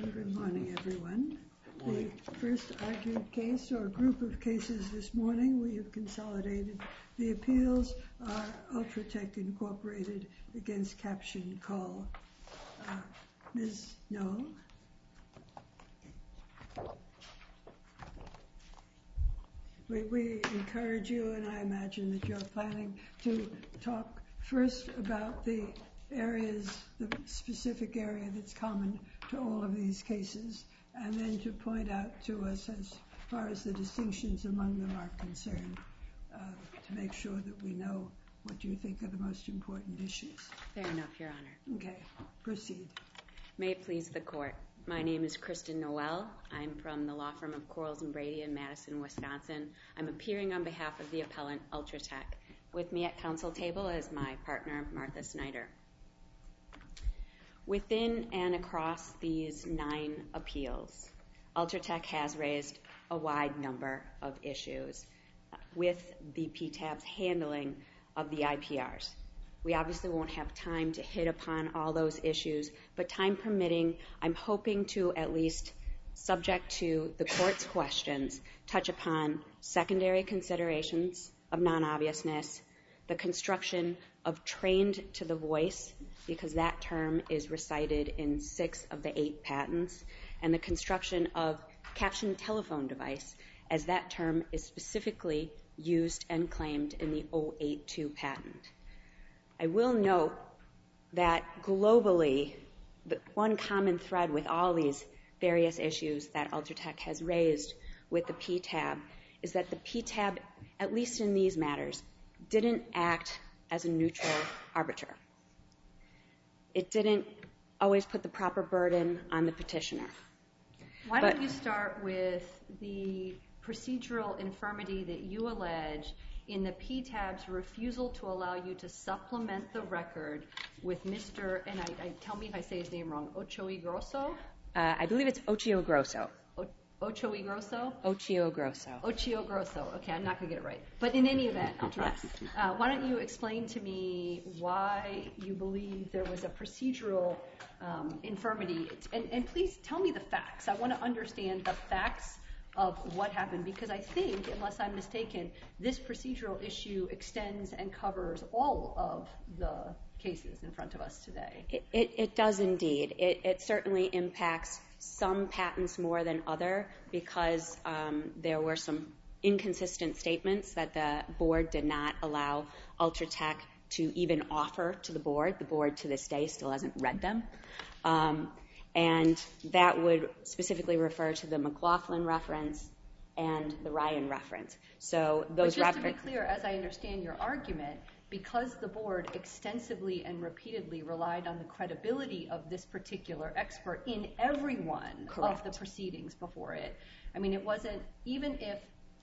Good morning, everyone. The first argued case or group of cases this morning, we have consolidated the appeals are Ultratech Incorporated against Caption Call. Ms. Noel. We encourage you, and I imagine that you're planning to talk first about the areas, the specific area that's common to all of these cases, and then to point out to us as far as the distinctions among them are concerned, to make sure that we know what you think are the most important issues. Fair enough, Your Honor. Okay, proceed. May it please the Court. My name is Kristen Noel. I'm from the law firm of Quarles & Brady in Madison, Wisconsin. I'm appearing on behalf of the appellant Ultratech. With me at counsel table is my partner, Martha Snyder. Within and across these 9 appeals, Ultratech has raised a wide number of issues with the PTAB's handling of the IPRs. We obviously won't have time to hit upon all those issues, but time permitting, I'm hoping to at least, subject to the Court's questions, touch upon secondary considerations of non-obviousness, the construction of trained to the voice, because that term is recited in 6 of the 8 patents, and the construction of captioned telephone device, as that term is specifically used and claimed in the 082 patent. I will note that globally, the one common thread with all these various issues that Ultratech has raised with the PTAB is that the PTAB, at least in these matters, didn't act as a neutral arbiter. It didn't always put the proper burden on the petitioner. Why don't you start with the procedural infirmity that you allege in the PTAB's refusal to allow you to supplement the record with Mr., and tell me if I say his name wrong, Ochoa Grosso? I believe it's Ochoa Grosso. Ochoa Grosso? Ochoa Grosso. Ochoa Grosso. Okay, I'm not going to get it right. But in any event, yes. Why don't you explain to me why you believe there was a procedural infirmity, and please tell me the facts. I want to understand the facts of what happened, because I think, unless I'm mistaken, this procedural issue extends and covers all of the cases in front of us today. It does indeed. It certainly impacts some patents more than other, because there were some inconsistent statements that the board did not allow Ultratech to even offer to the board. The board to this day still hasn't read them. And that would specifically refer to the McLaughlin reference and the Ryan reference. So those but just to be clear, as I understand your argument, because the board extensively and repeatedly relied on the credibility of this particular expert in every one of the proceedings before it, I mean, it wasn't, even if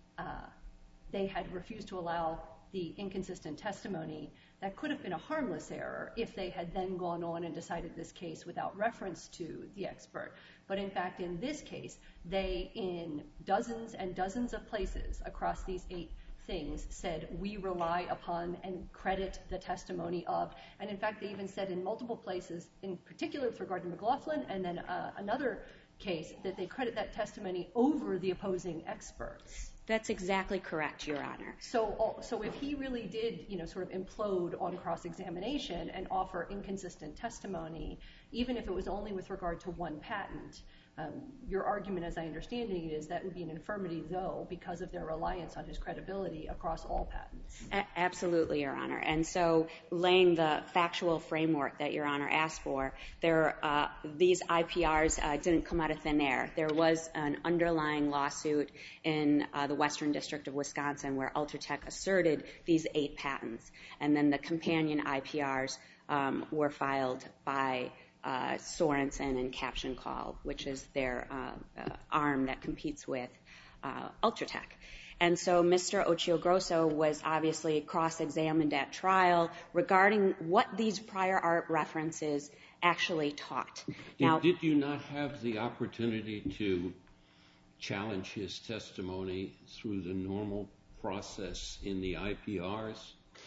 they had refused to allow the inconsistent testimony, that could have been a harmless error if they had then gone on and decided this case without reference to the expert. But in fact, in this case, they, in dozens and dozens of places across these 8 things, said, we rely upon and credit the testimony of. And in fact, they even said in multiple places, in particular with regard to McLaughlin, and then another case, that they credit that testimony over the opposing experts. That's exactly correct, Your Honor. So if he really did, sort of implode on cross-examination and offer inconsistent testimony, even if it was only with regard to one patent, your argument, as I understand it, is that would be an infirmity, though, because of their reliance on his credibility across all patents. Absolutely, Your Honor. And so laying the factual framework that Your Honor asked for, these IPRs didn't come out of thin air. There was an underlying lawsuit in the Western District of Wisconsin where Ultratech asserted these 8 patents. And then the companion IPRs were filed by Sorensen and Caption Call, which is their arm that competes with Ultratech. And so Mr. Ochoa Grosso was obviously cross-examined at trial regarding what these prior art references actually taught. Now, did you not have the opportunity to challenge his testimony through the normal process in the IPRs?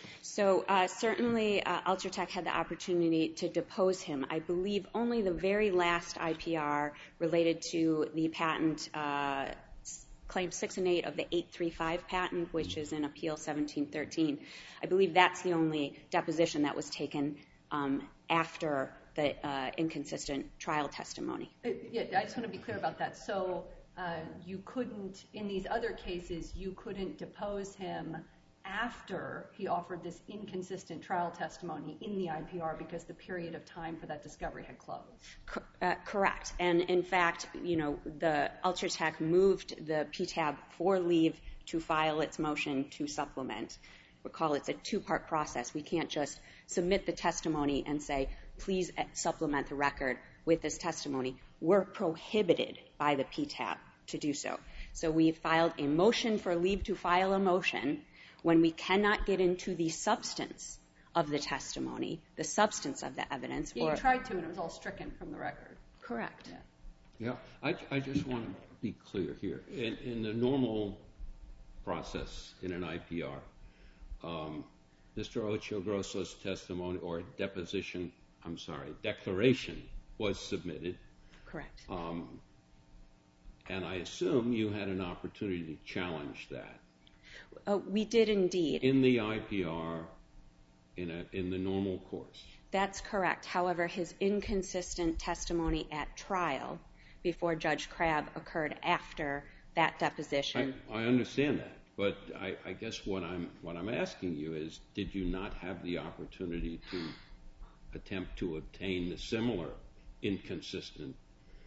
So certainly Ultratech had the opportunity to depose him. I believe only the very last IPR related to the patent, Claims 6 and 8 of the 835 patent, which is in Appeal 1713. I believe that's the only deposition that was taken after the inconsistent trial testimony. Yeah, I just want to be clear about that. So you couldn't, in these other cases, you couldn't depose him after he offered this inconsistent trial testimony in the IPR because the period of time for that discovery had closed. Correct. And in fact, the Ultratech moved the PTAB for leave to file its motion to supplement. Recall, it's a two-part process. We can't just submit the testimony and say, please supplement the record with this testimony. We're prohibited by the PTAB to do so. So we filed a motion for leave to file a motion when we cannot get into the substance of the testimony, the substance of the evidence. Yeah, you tried to, and it was all stricken from the record. Correct. Yeah, I just want to be clear here. In the normal process in an IPR, Mr. Ochoa-Grosso's testimony or declaration was submitted. Correct. And I assume you had an opportunity to challenge that. We did indeed. In the IPR, in the normal course. That's correct. However, his inconsistent testimony at trial before Judge Crabb occurred after that deposition. I understand that, but I guess what I'm asking you is, did you not have the opportunity to attempt to obtain the similar inconsistent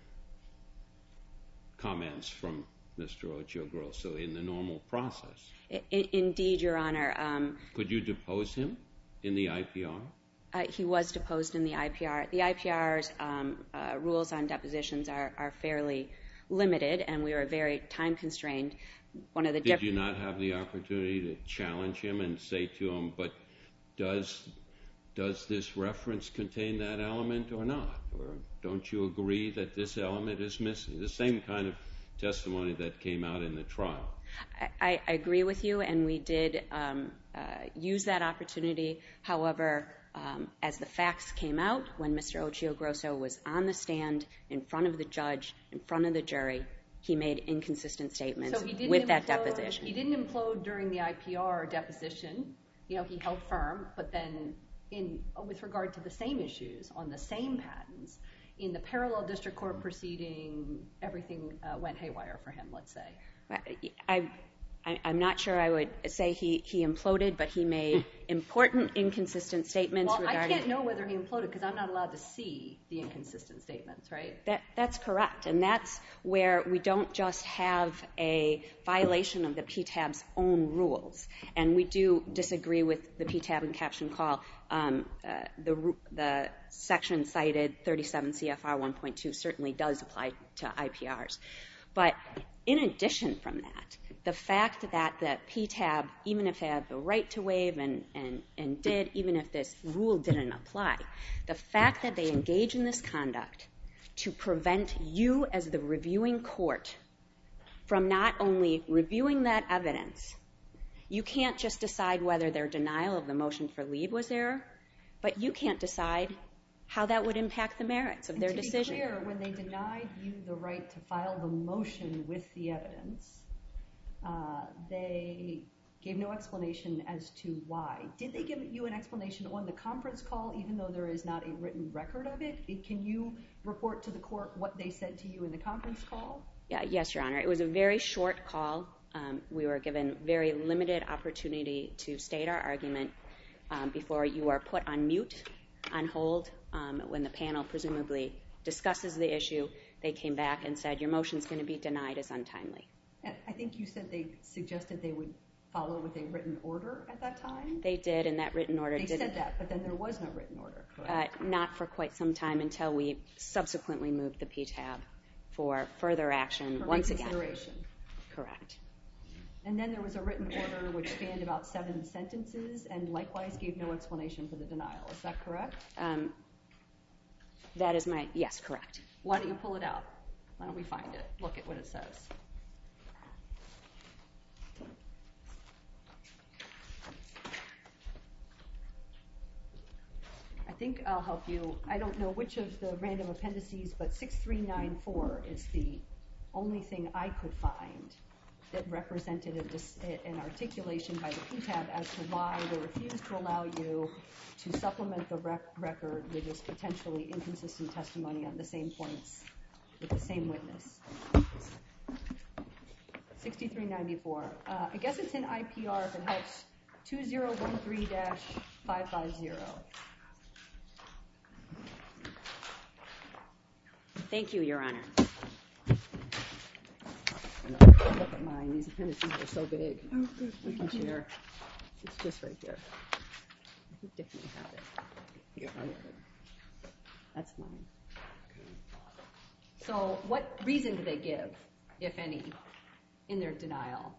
comments from Mr. Ochoa-Grosso in the normal process? Indeed, Your Honor. Could you depose him in the IPR? He was deposed in the IPR. The IPR's rules on depositions are fairly limited, and we were very time-constrained. Did you not have the opportunity to challenge him and say to him, but does this reference contain that element or not? Or don't you agree that this element is missing? The same kind of testimony that came out in the trial. I agree with you, and we did use that opportunity. However, as the facts came out, when Mr. Ochoa-Grosso was on the stand in front of the judge, in front of the jury, he made inconsistent statements with that deposition. He didn't implode during the IPR deposition. He held firm, but then with regard to the same issues on the same patents, in the parallel district court proceeding, everything went haywire for him, let's say. I'm not sure I would say he imploded, but he made important inconsistent statements regarding... I can't know whether he imploded because I'm not allowed to see the inconsistent statements, right? That's correct, and that's where we don't just have a violation of the PTAB's own rules, and we do disagree with the PTAB in caption call. The section cited, 37 CFR 1.2, certainly does apply to IPRs. But in addition from that, the fact that the PTAB, even if they have the right to waive and did, even if this rule didn't apply, the fact that they engage in this conduct to prevent you as the reviewing court from not only reviewing that evidence, you can't just decide whether their denial of the motion for leave was error, but you can't decide how that would impact the merits of their decision. To be clear, when they denied you the right to file the motion with the evidence, they gave no explanation as to why. Did they give you an explanation on the conference call, even though there is not a written record of it? Can you report to the court what they said to you in the conference call? Yes, Your Honor. It was a very short call. We were given very limited opportunity to state our argument before you are put on mute, on hold. When the panel presumably discusses the issue, they came back and said, your motion is going to be denied as untimely. And I think you said they suggested they would follow with a written order at that time? They did, and that written order didn't. They said that, but then there was no written order, correct? Not for quite some time until we subsequently moved the PTAB for further action once again. For reconsideration. Correct. And then there was a written order which spanned about 7 sentences and likewise gave no explanation for the denial. Is that correct? That is yes, correct. Why don't you pull it out? Why don't we find it? Look at what it says. think I'll help you. I don't know which of the random appendices, but 6394 is the only thing I could find that represented an articulation by the PTAB as to why they refused to allow you to supplement the record with this potentially inconsistent testimony on the same points with the same witness. 6394. I guess it's in IPR if it helps. 2013-550. Thank you, Your Honor. Look at mine. These appendices are so big. Oh, good. We can share. It's just right there. I think Dick may have it. Yeah. That's mine. So what reason do they give, if any, in their denial?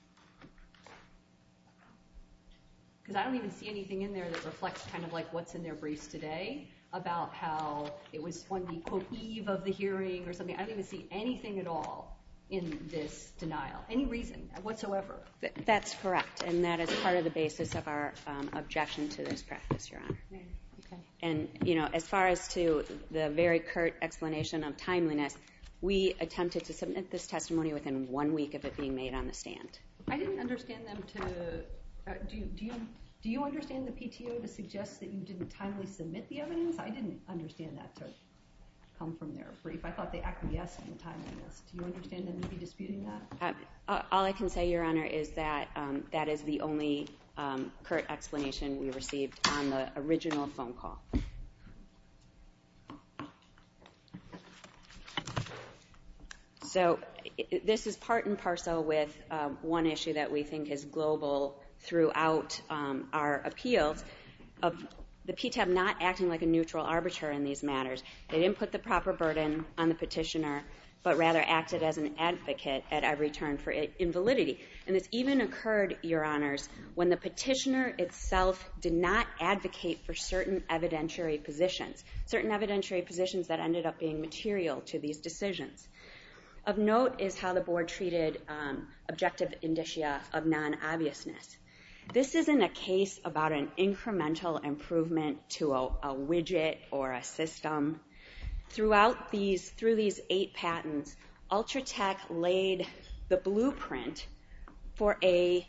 Because I don't even see anything in there that reflects kind of like what's in their briefs today about how it was on the, quote, eve of the hearing or something. I don't even see anything at all in this denial. Any reason whatsoever? That's correct, and that is part of the basis of our objection to this practice, Your Honor. Okay. And, as far as to the very curt explanation of timeliness, we attempted to submit this testimony within 1 week of it being made on the stand. I didn't understand them to do you understand the PTO to suggest that you didn't timely submit the evidence? I didn't understand that to come from their brief. I thought they acquiesced in the timeliness. Do you understand them to be disputing that? All I can say, Your Honor, is that that is the only curt explanation we received on the original phone call. So this is part and parcel with one issue that we think is global throughout our appeals of the PTAB not acting like a neutral arbiter in these matters. They didn't put the proper burden on the petitioner, but rather acted as an advocate at every turn for invalidity. And this even occurred, Your Honors, when the petitioner itself did not advocate for certain evidentiary positions that ended up being material to these decisions. Of note is how the board treated objective indicia of non-obviousness. This isn't a case about an incremental improvement to a widget or a system. Through these 8 patents, Ultratech laid the blueprint for a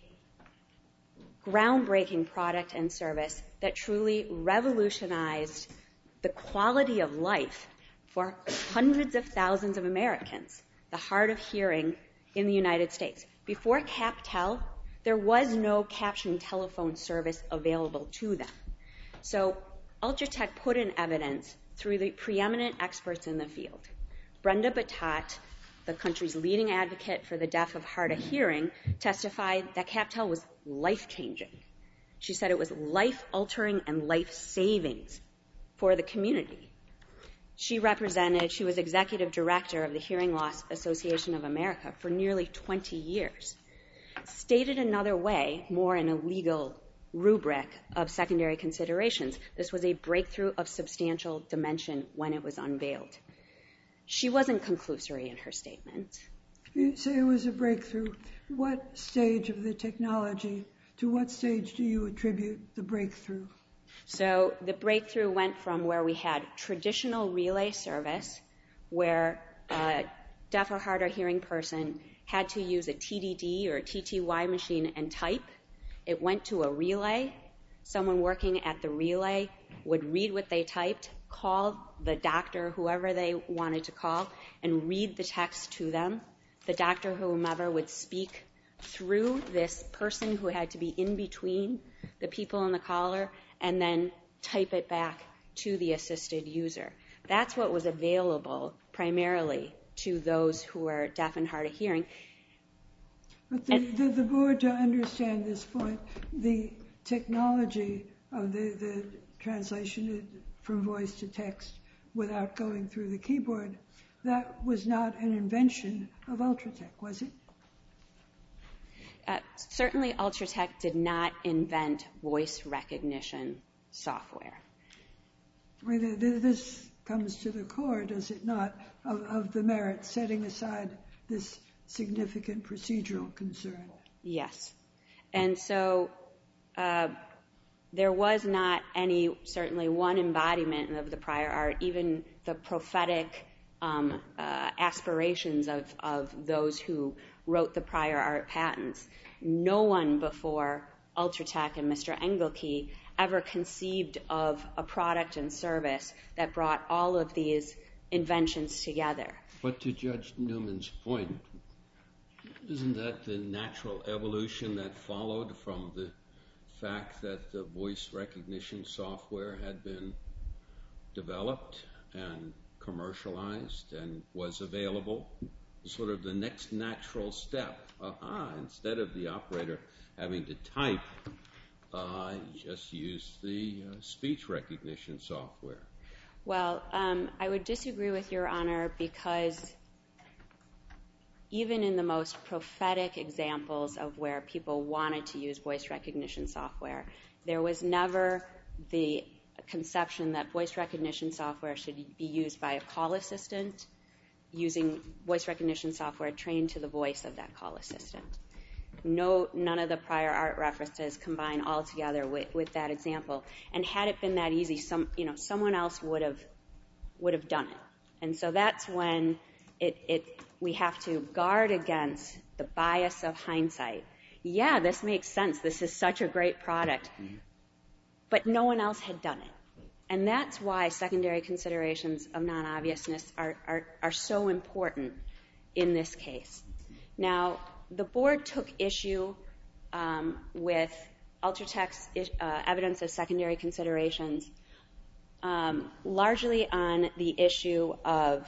groundbreaking product and service that truly revolutionized the quality of life for hundreds of thousands of Americans, the hard of hearing in the United States. Before CapTel, there was no captioned telephone service available to them. So Ultratech put in evidence through the preeminent experts in the field. Brenda Batat, the country's leading advocate for the deaf of hard of hearing, testified that CapTel was life-changing. She said it was life-altering and life-savings for the community. She was executive director of the Hearing Loss Association of America for nearly 20 years. Stated another way, more in a legal rubric of secondary considerations, this was a breakthrough of substantial dimension when it was unveiled. She wasn't conclusory in her statement. You say it was a breakthrough. What stage of the technology, to what stage do you attribute the breakthrough? So the breakthrough went from where we had traditional relay service, where a deaf or hard of hearing person had to use a TDD or a TTY machine and type. It went to a relay. Someone working at the relay would read what they typed, call the doctor, whoever they wanted to call, and read the text to them. The doctor, whomever, would speak through this person who had to be in between the people and the caller, and then type it back to the assisted user. That's what was available primarily to those who are deaf and hard of hearing. But the board, to understand this point, the technology of the translation from voice to text without going through the keyboard, that was not an invention of Ultratech, was it? Certainly Ultratech did not invent voice recognition software. This comes to the core, does it not, of the merit, setting aside this significant procedural concern? Yes. And so there was not certainly one embodiment of the prior art, even the prophetic aspirations of those who wrote the prior art patents. No one before Ultratech and Mr. Engelke ever conceived of a product and service that brought all of these inventions together. But to Judge Newman's point, isn't that the natural evolution that followed from the fact that the voice recognition software had been developed and commercialized and was available? Sort of the next natural step. Instead of the operator having to type, just use the speech recognition software. Well, I would disagree with Your Honor, because even in the most prophetic examples of where people wanted to use voice recognition software, there was never the conception that voice recognition software should be used by a call assistant using voice recognition software trained to the voice of that call assistant. None of the prior art references combine all together with that example. And had it been that easy, someone else would have done it. And so that's when we have to guard against the bias of hindsight. Yeah, this makes sense. This is such a great product. But no one else had done it. And that's why secondary considerations of non-obviousness are so important in this case. Now, the board took issue with Ultratech's evidence of secondary considerations largely on the issue of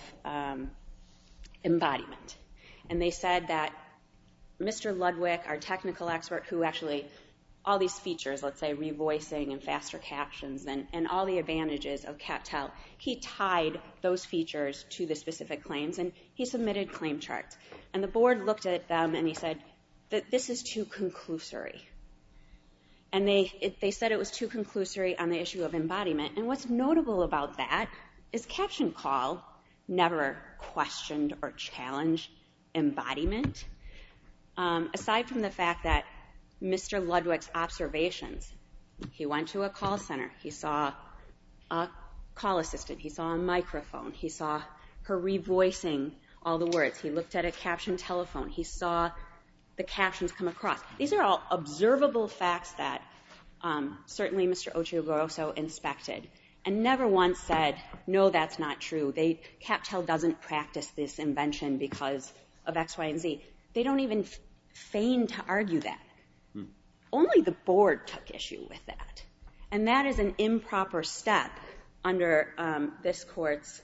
embodiment. And they said that Mr. Ludwig, our technical expert, who actually all these features, let's say revoicing and faster captions and all the advantages of CapTel, he tied those features to the specific claims, and he submitted claim charts. And the board looked at them and he said that this is too conclusory. And they said it was too conclusory on the issue of embodiment. And what's notable about that is Caption Call never questioned or challenged embodiment. Aside from the fact that Mr. Ludwig's observations, he went to a call center, he saw a call assistant, he saw a microphone, he saw her revoicing all the words, he looked at a captioned telephone, he saw the captions come across. These are all observable facts that certainly Mr. Ochogrosso inspected and never once said, no, that's not true. CapTel doesn't practice this invention because of X, Y, and Z. They don't even feign to argue that. Only the board took issue with that. And that is an improper step under this court's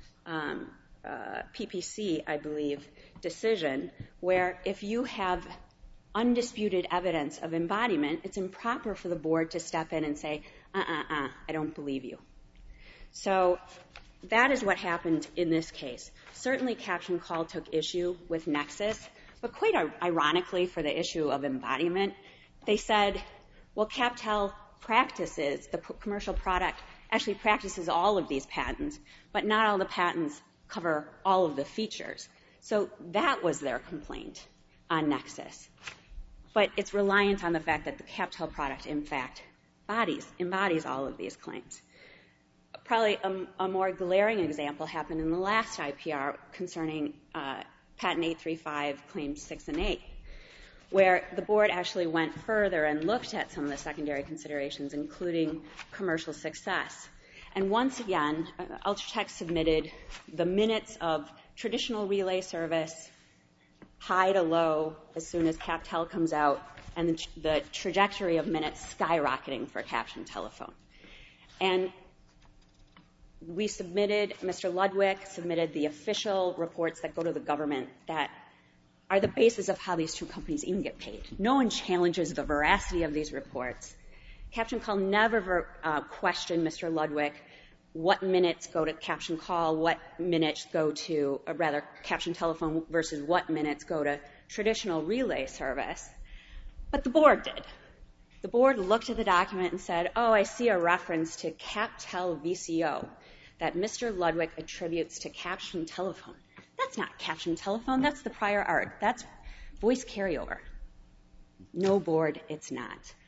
PPC, I believe, decision, where if you have undisputed evidence of embodiment, it's improper for the board to step in and say, I don't believe you. So that is what happened in this case. Certainly Caption Call took issue with Nexus, but quite ironically for the issue of embodiment, they said, well, CapTel practices, the commercial product actually practices all of these patents, but not all the patents cover all of the features. So that was their complaint on Nexus. But it's reliant on the fact that the CapTel product, in fact, embodies all of these claims. Probably a more glaring example happened in the last IPR concerning Patent 835 Claims 6 and 8, where the board actually went further and looked at some of the secondary considerations, including commercial success. And once again, Ultratech submitted the minutes of traditional relay service, high to low as soon as CapTel comes out, and the trajectory of minutes skyrocketing for captioned telephone. And we submitted, Mr. Ludwig submitted the official reports that go to the government that are the basis of how these two companies even get paid. No one challenges the veracity of these reports. Caption Call never questioned Mr. Ludwig what minutes go to Caption Call, what minutes go to, or rather, Caption Telephone versus what minutes go to traditional relay service. But the board did. The board looked at the document and said, oh, I see a reference to CapTel VCO that Mr. Ludwig attributes to Caption Telephone. That's not Caption Telephone. That's the prior art. That's voice carryover. No, board, it's not.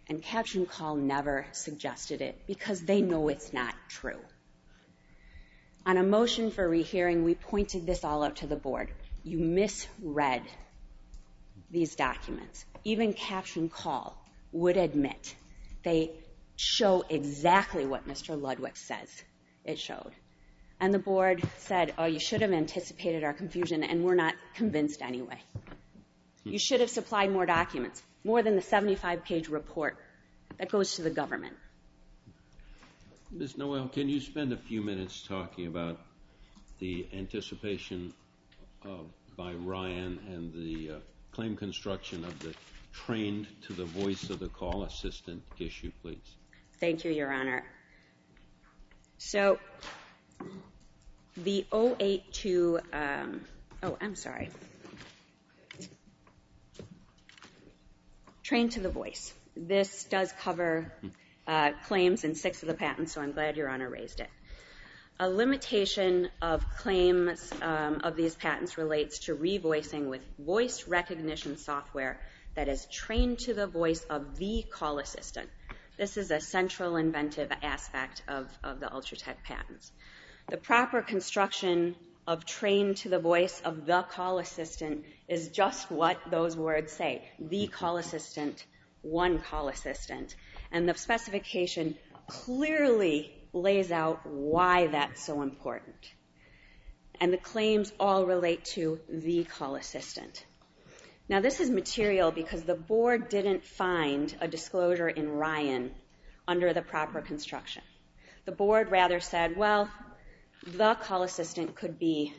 And Caption Call never suggested it because they know it's not true. On a motion for rehearing, we pointed this all out to the board. You misread these documents. Even Caption Call would admit they show exactly what Mr. Ludwig says it showed. And the board said, oh, you should have anticipated our confusion, and we're not convinced anyway. You should have supplied more documents, more than the 75-page report that goes to the government. Ms. Noel, can you spend a few minutes talking about the anticipation by Ryan and the claim construction of the trained to the voice of the call assistant issue, please? Thank you, Your Honor. So the 082, trained to the voice. This does cover claims in 6 of the patents, so I'm glad Your Honor raised it. A limitation of claims of these patents relates to revoicing with voice recognition software that is trained to the voice of the call assistant. This is a central inventive aspect of the Ultratech patents. The proper construction of trained to the voice of the call assistant is just what those words say, the call assistant, one call assistant. And the specification clearly lays out why that's so important. And the claims all relate to the call assistant. Now, this is material because the board didn't find a disclosure in Ryan under the proper construction. The board rather said, well, the call assistant could be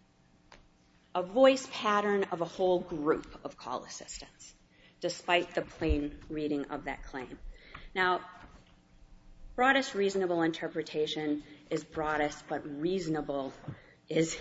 a voice pattern of a whole group of call assistants, despite the plain reading of that claim. Now, broadest reasonable interpretation is broadest, but reasonable is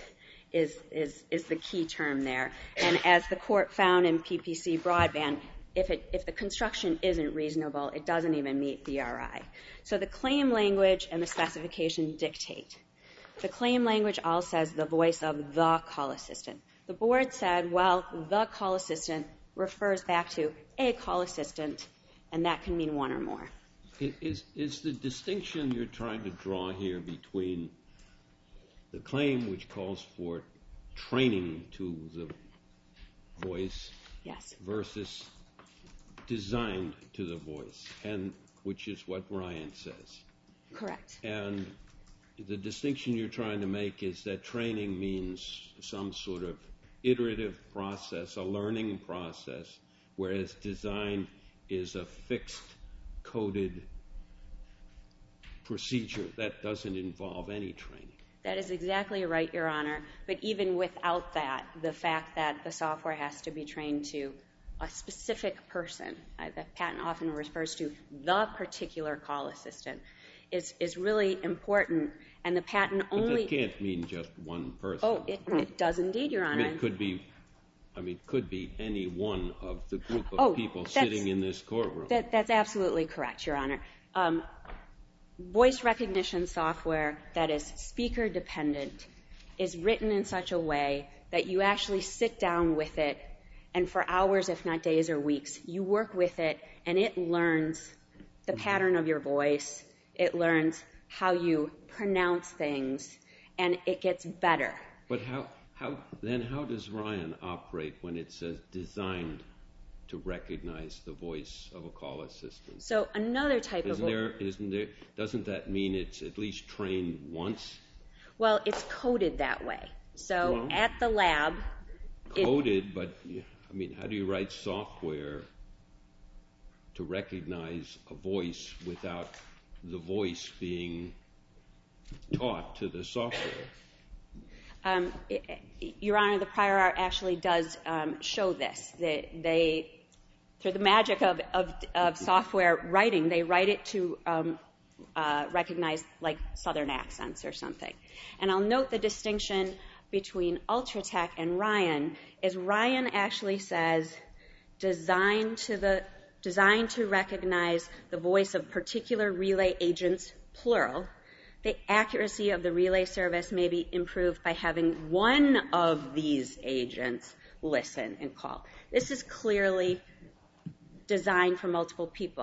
the key term there. And as the court found in PPC broadband, if the construction isn't reasonable, it doesn't even meet BRI. So the claim language and the specification dictate. The claim language all says the voice of the call assistant. The board said, well, the call assistant refers back to a call assistant, and that can mean one or more. Is the distinction you're trying to draw here between the claim which calls for training to the voice versus designed to the voice, and which is what Ryan says? Correct. And the distinction you're trying to make is that training means some sort of iterative process, a learning process, whereas design is a fixed, coded procedure that doesn't involve any training. That is exactly right, Your Honor. But even without that, the fact that the software has to be trained to a specific person, the patent often refers to the particular call assistant, is really important. And the patent only... But that can't mean just one person. Oh, it does indeed, Your Honor. It could be any one of the group of people sitting in this courtroom. That's absolutely correct, Your Honor. Voice recognition software that is speaker dependent is written in such a way that you actually sit down with it, and for hours, if not days or weeks, you work with it, and it learns the pattern of your voice. It learns how you pronounce things, and it gets better. But how does Ryan operate when it says designed to recognize the voice of a call assistant? So another type of... Doesn't that mean it's at least trained once? Well, it's coded that way. So at the lab... Coded, but how do you write software to recognize a voice without the voice being taught to the software? Your Honor, the prior art actually does show this. They, through the magic of software writing, they write it to recognize like Southern accents or something. And I'll note the distinction between Ultratech and Ryan is Ryan actually says designed to recognize the voice of particular relay agents, plural. The accuracy of the relay service may be improved by having one of these agents listen and call. This is clearly designed for multiple people.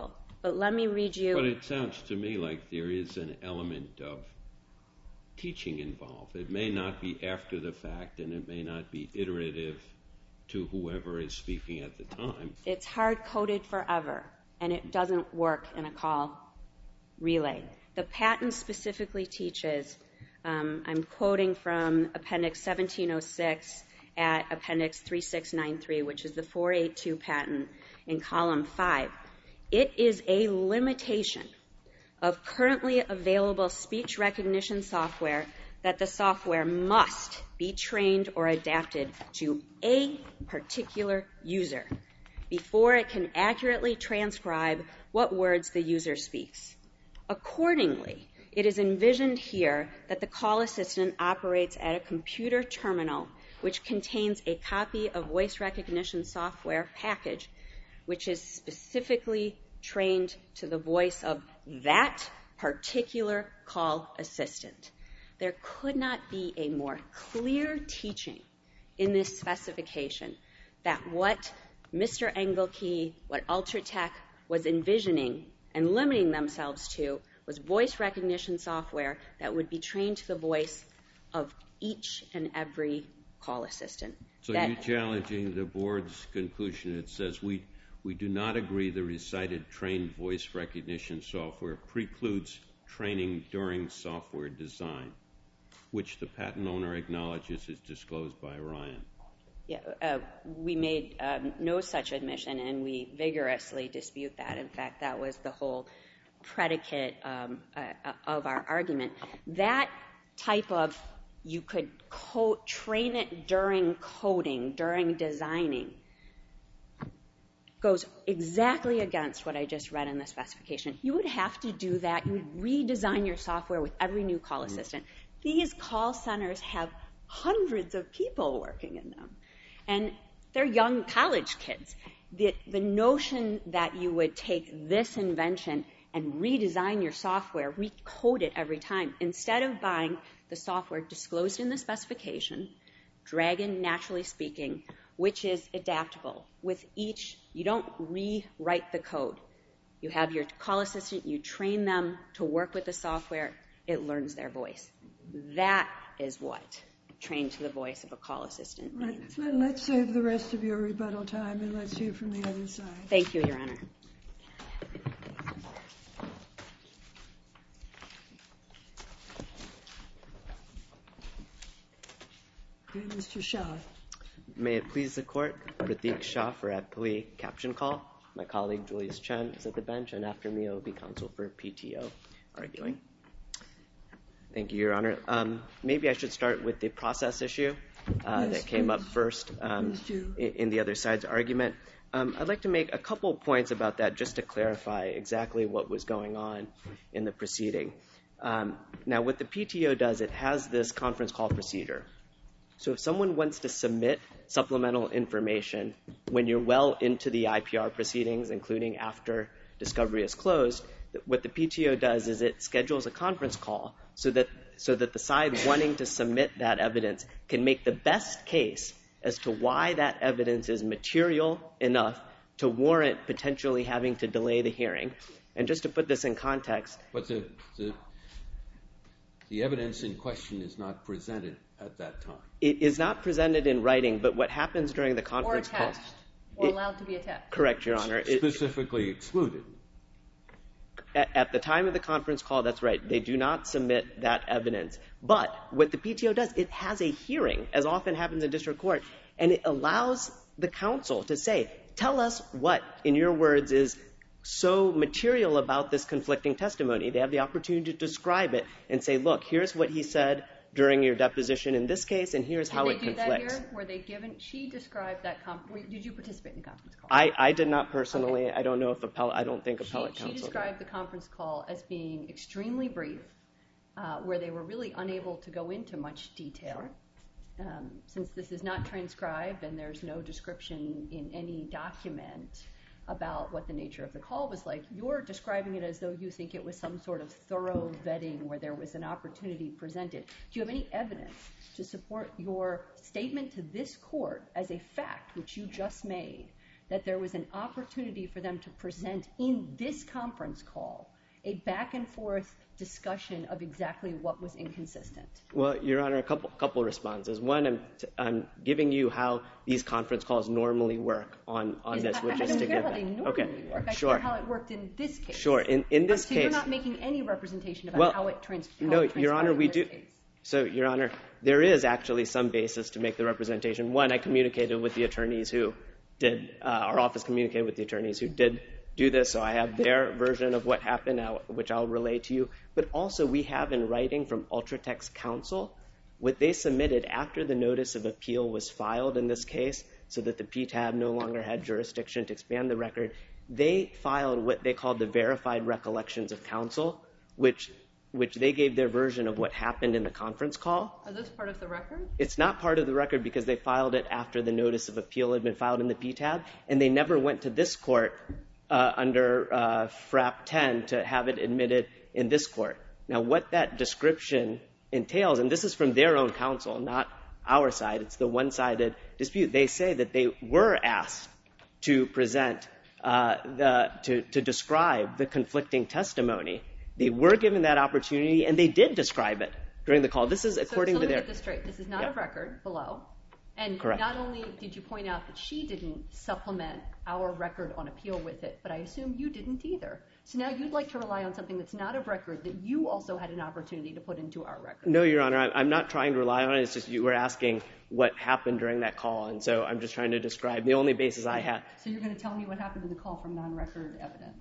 But let me read you... But it sounds to me like there is an element of teaching involved. It may not be after the fact, and it may not be iterative to whoever is speaking at the time. It's hard-coded forever, and it doesn't work in a call relay. The patent specifically teaches, I'm quoting from Appendix 1706 at Appendix 3693, which is the 482 patent in Column 5. It is a limitation of currently available speech recognition software that the software must be trained or adapted to a particular user before it can accurately transcribe what words the user speaks. Accordingly, it is envisioned here that the call assistant operates at a computer terminal which contains a copy of voice recognition software package which is specifically trained to the voice of that particular call assistant. There could not be a more clear teaching in this specification that what Mr. Engelke, what Ultratech was envisioning and limiting themselves to was voice recognition software that would be trained to the voice of each and every call assistant. So you're challenging the board's conclusion. It says we do not agree the recited trained voice recognition software precludes training during software design, which the patent owner acknowledges is disclosed by Ryan. Yeah, we made no such admission, and we vigorously dispute that. In fact, that was the whole predicate of our argument. That type of, you could train it during coding, during designing, goes exactly against what I just read in the specification. You would have to do that. You would redesign your software with every new call assistant. These call centers have hundreds of people working in them, and they're young college kids. The notion that you would take this invention and redesign your software, recode it every time, instead of buying the software disclosed in the specification, Dragon Naturally Speaking, which is adaptable with each. You don't rewrite the code. You have your call assistant, you train them to work with the software, it learns their voice. That is what trained to the voice of a call assistant means. Right. Let's save the rest of your rebuttal time and let's hear from the other side. Thank you, Your Honor. Okay, Mr. Shah. May it please the Court, Pratik Shah for Appellee Caption Call. My colleague Julius Chen is at the bench, and after me it will be counsel for PTO arguing. Thank you, Your Honor. Maybe I should start with the process issue that came up first in the other side's argument. I'd like to make a couple points about that just to clarify exactly what was going on in the proceeding. Now, what the PTO does, it has this conference call procedure. So if someone wants to submit supplemental information when you're well into the IPR proceedings, including after discovery is closed, what the PTO does is it schedules a conference call so that the side wanting to submit that evidence can make the best case as to why that evidence is material enough to warrant potentially having to delay the hearing. And just to put this in context... But the evidence in question is not presented at that time. It is not presented in writing, but what happens during the conference call... Or attached. Or allowed to be attached. Correct, Your Honor. Specifically excluded. At the time of the conference call, that's right, they do not submit that evidence. But what the PTO does, it has a hearing, as often happens in district court, and it allows the counsel to say, tell us what, in your words, is so material about this conflicting testimony. They have the opportunity to describe it and say, look, here's what he said during your deposition in this case, and here's how it conflicts. Did they do that here? Were they given... She described that... Did you participate in the conference call? I did not personally. Okay. I don't know if I don't think appellate counsel did. She described the conference call as being extremely brief, where they were really unable to go into much detail. Since this is not transcribed and there's no description in any document about what the nature of the call was like, you're describing it as though you think it was some sort of thorough vetting where there was an opportunity presented. Do you have any evidence to support your statement to this court as a fact, which you just made, that there was an opportunity for them to present in this conference call a back-and-forth discussion of exactly what was inconsistent? Well, Your Honor, a couple responses. One, I'm giving you how these conference calls normally work on this, which is to give... I don't care how they normally work. I care how it worked in this case. Sure. In this case... So you're not making any representation about how it transpired. No, Your Honor, we do... So, Your Honor, there is actually some basis to make the representation. One, I communicated with the attorneys who did... our office communicated with the attorneys who did do this, so I have their version of what happened, which I'll relay to you. But also, we have in writing from Ultratech's counsel what they submitted after the notice of appeal was filed in this case, so that the PTAB no longer had jurisdiction to expand the record. They filed what they called the verified recollections of counsel, which they gave their version of what happened in the conference call. Are those part of the record? It's not part of the record because they filed it after the notice of appeal had been filed in the PTAB, and they never went to this court under FRAP 10 to have it admitted in this court. Now, what that description entails, and this is from their own counsel, not our side, it's the one-sided dispute. They say that they were asked to present, to describe the conflicting testimony. They were given that opportunity, and they did describe it during the call. This is according to their... So let me get this straight. This is not a record below. And Correct. Not only did you point out that she didn't supplement our record on appeal with it, but I assume you didn't either. So now you'd like to rely on something that's not a record that you also had an opportunity to put into our record. No, Your Honor, I'm not trying to rely on it. It's just you were asking what happened during that call, and so I'm just trying to describe the only basis I have. So you're going to tell me what happened in the call from non-record evidence?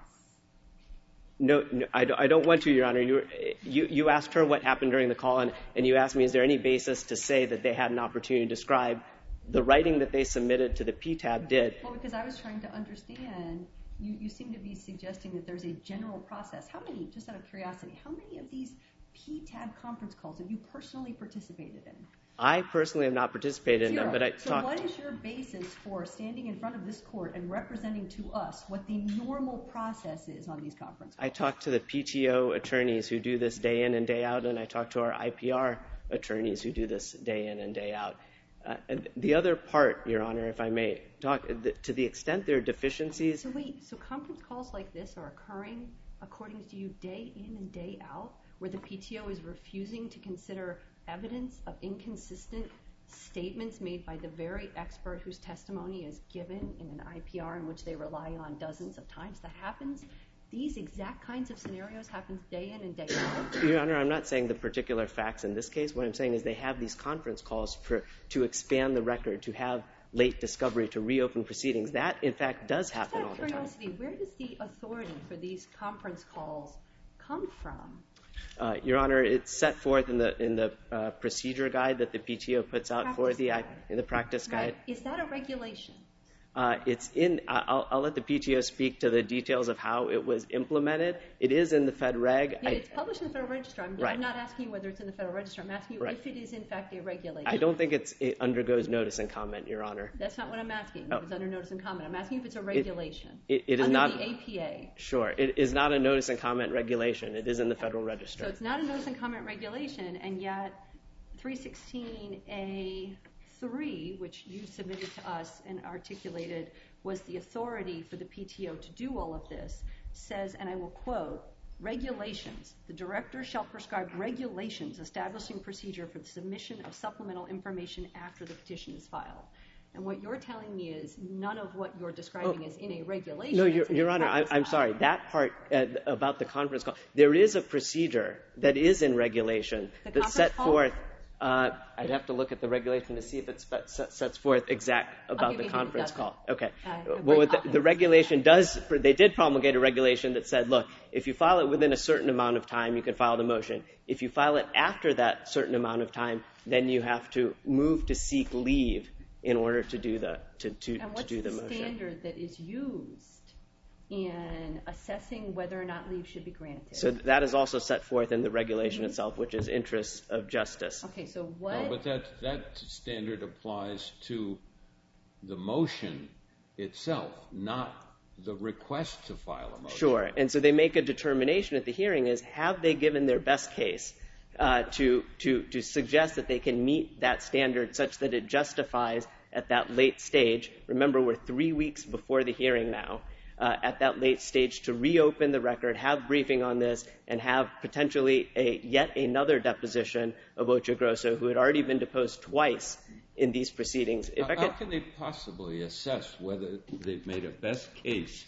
No, I don't want to, Your Honor. You asked her what happened during the call, and you asked me, is there any basis to say that they had an opportunity to describe the writing that they submitted to the PTAB did? Well, because I was trying to understand, you seem to be suggesting that there's a general process. How many, just out of curiosity, how many of these PTAB conference calls have you personally participated in? I personally have not participated in them, but I talked... So what is your basis for standing in front of this court and representing to us what the normal process is on these conference calls? I talked to the PTO attorneys who do this day in and day out, and I talked to our IPR attorneys who do this day in and day out. And the other part, Your Honor, if I may, talk to the extent there are deficiencies... So wait, so conference calls like this are occurring, according to you, day in and day out, where the PTO is refusing to consider evidence of inconsistent statements made by the very expert whose testimony is given in an IPR in which they rely on dozens of times? That happens? These exact kinds of scenarios happen day in and day out? Your Honor, I'm not saying the particular facts in this case. What I'm saying is they have these conference calls to expand the record, to have late discovery, to reopen proceedings. That, in fact, does happen all the time. Just out of curiosity, where does the authority for these conference calls come from? Your Honor, it's set forth in the procedure guide that the PTO puts out in the practice guide. Right. Is that a regulation? It's in. I'll let the PTO speak to the details of how it was implemented. It is in the Fed Reg. Yeah, it's published in the Federal Register. I'm not asking you whether it's in the Federal Register. I'm asking you if it is, in fact, a regulation. I don't think it undergoes notice and comment, Your Honor. That's not what I'm asking. If it's under notice and comment. I'm asking if it's a regulation. It is not. Under the APA. Sure. It is not a notice and comment regulation. It is in the Federal Register. So it's not a notice and comment regulation, and yet 316A3, which you submitted to us and articulated was the authority for the PTO to do all of this, says, and I will quote, regulations. The director shall prescribe regulations establishing procedure for the submission of supplemental information after the petition is filed. And what you're telling me is none of what you're describing is in a regulation. No, Your Honor, I'm sorry. That part about the conference call, there is a procedure that is in regulation that's set forth. I'd have to look at the regulation to see if it sets forth about the conference call. Okay. Well, the regulation they did promulgate a regulation that said, look, if you file it within a certain amount of time, you can file the motion. If you file it after that certain amount of time, then you have to move to seek leave in order to do the motion. And what's the standard that is used in assessing whether or not leave should be granted? So that is also set forth in the regulation itself, which is interests of justice. Okay, so what... No, but that standard applies to the motion itself, not the request to file a motion. Sure, and so they make a determination at the hearing is, have they given their best case to suggest that they can meet that standard such that it justifies at that late stage, remember we're 3 weeks before the hearing now, at that late stage to reopen the record, have briefing on this, and have potentially yet another deposition of Ocho Grosso, who had already been deposed twice in these proceedings. How can they possibly assess whether they've made a best case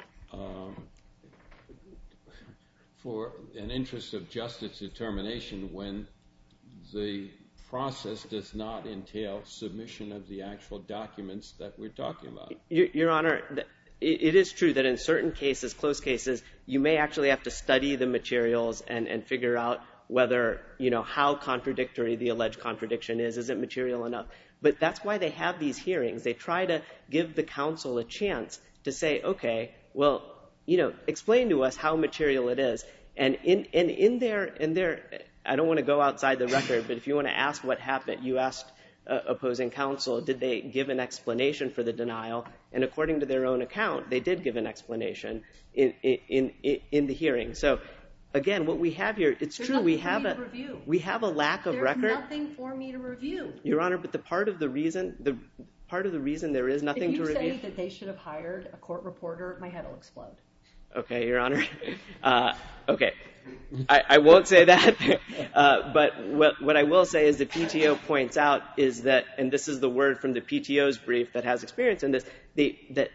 for an interest of justice determination when the process does not entail submission of the actual documents that we're talking about? Your Honor, it is true that in certain cases, close cases, you may actually have to study the materials and figure out whether, how contradictory the alleged contradiction is. Is it material enough? But that's why they have these hearings. They try to give the counsel a chance to say, okay, well, explain to us how material it is. And in their, I don't want to go outside the record, but if you want to ask what happened, you asked opposing counsel, did they give an explanation for the denial? And according to their own account, they did give an explanation in the hearing. So, again, what we have here, it's true, we have a lack of record. There's nothing for me to review. Your Honor, but part of the reason there is nothing to review. If you say that they should have hired a court reporter, my head will explode. Okay, Your Honor. Okay. I won't say that. But what I will say is the PTO points out is that, and this is the word from the PTO's brief that has experience in this, that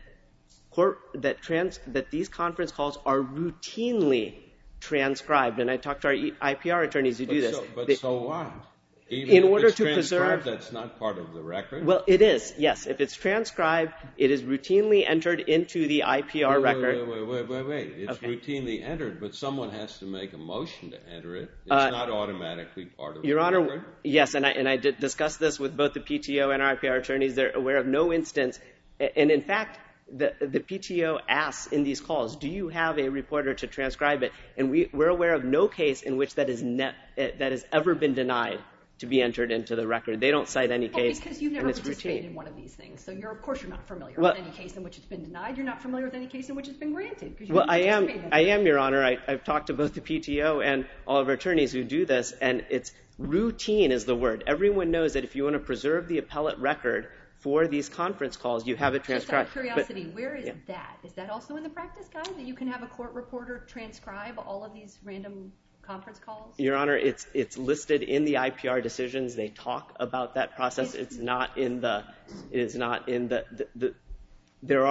these conference calls are routinely transcribed. And I talked to our IPR attorneys who do this. But so what? In order to preserve, that's not part of the record? Well, it is, yes. If it's transcribed, it is routinely entered into the IPR record. Wait. It's routinely entered, but someone has to make a motion to enter it. It's not automatically part of the record. Your Honor, yes, and I did discuss this with both the PTO and our IPR attorneys. They're aware of no instance. And, in fact, the PTO asks in these calls, do you have a reporter to transcribe it? And we're aware of no case in which that has ever been denied to be entered into the record. They don't cite any case. Because you've never participated in one of these things. So, of course, you're not familiar with any case in which it's been denied. You're not familiar with any case in which it's been granted. Well, I am, Your Honor. I've talked to both the PTO and all of our attorneys who do this, and it's routine is the word. Everyone knows that if you want to preserve the appellate record for these conference calls, you have it transcribed. Just out of curiosity, where is that? Is that also in the practice guide, that you can have a court reporter transcribe all of these random conference calls? Your Honor, it's listed in the IPR decisions. They talk about that process. It is not in the there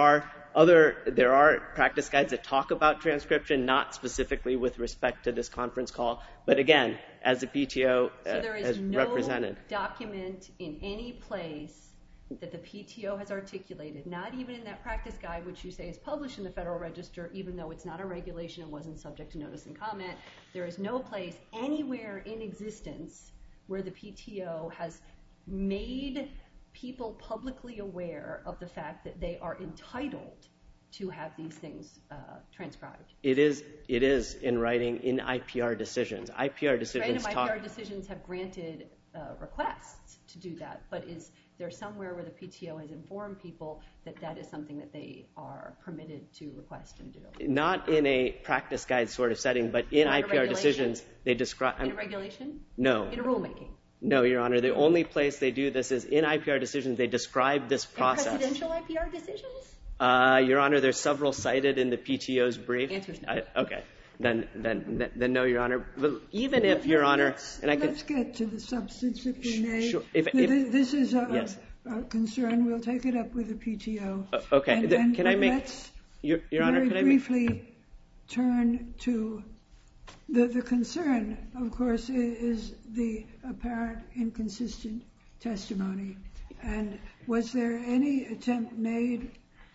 are practice guides that talk about transcription, not specifically with respect to this conference call. But again, as the PTO has represented. So there is no document in any place that the PTO has articulated, not even in that practice guide, which you say is published in the Federal Register, even though it's not a regulation and wasn't subject to notice and comment. There is no place anywhere in existence where the PTO has made people publicly aware of the fact that they are entitled to have these things transcribed. It is in writing in IPR decisions. IPR decisions IPR decisions have granted requests to do that, but is there somewhere where the PTO has informed people that that is something that they are permitted to request and do? Not in a practice guide sort of setting, but in IPR decisions they describe. In a regulation? No. In a rulemaking? No, Your Honor. The only place they do this is in IPR decisions. They describe this process. In presidential IPR decisions? Your Honor, there's several cited in the PTO's brief. Answer's no. Okay. Then no, Your Honor. But even if, Your Honor, let's get to the substance if we may. Sure. This is a concern. We'll take it up with the PTO. Okay. Can I make? Let's Your Honor, very briefly turn to the concern. Of course, is the apparent inconsistent testimony. And was there any attempt made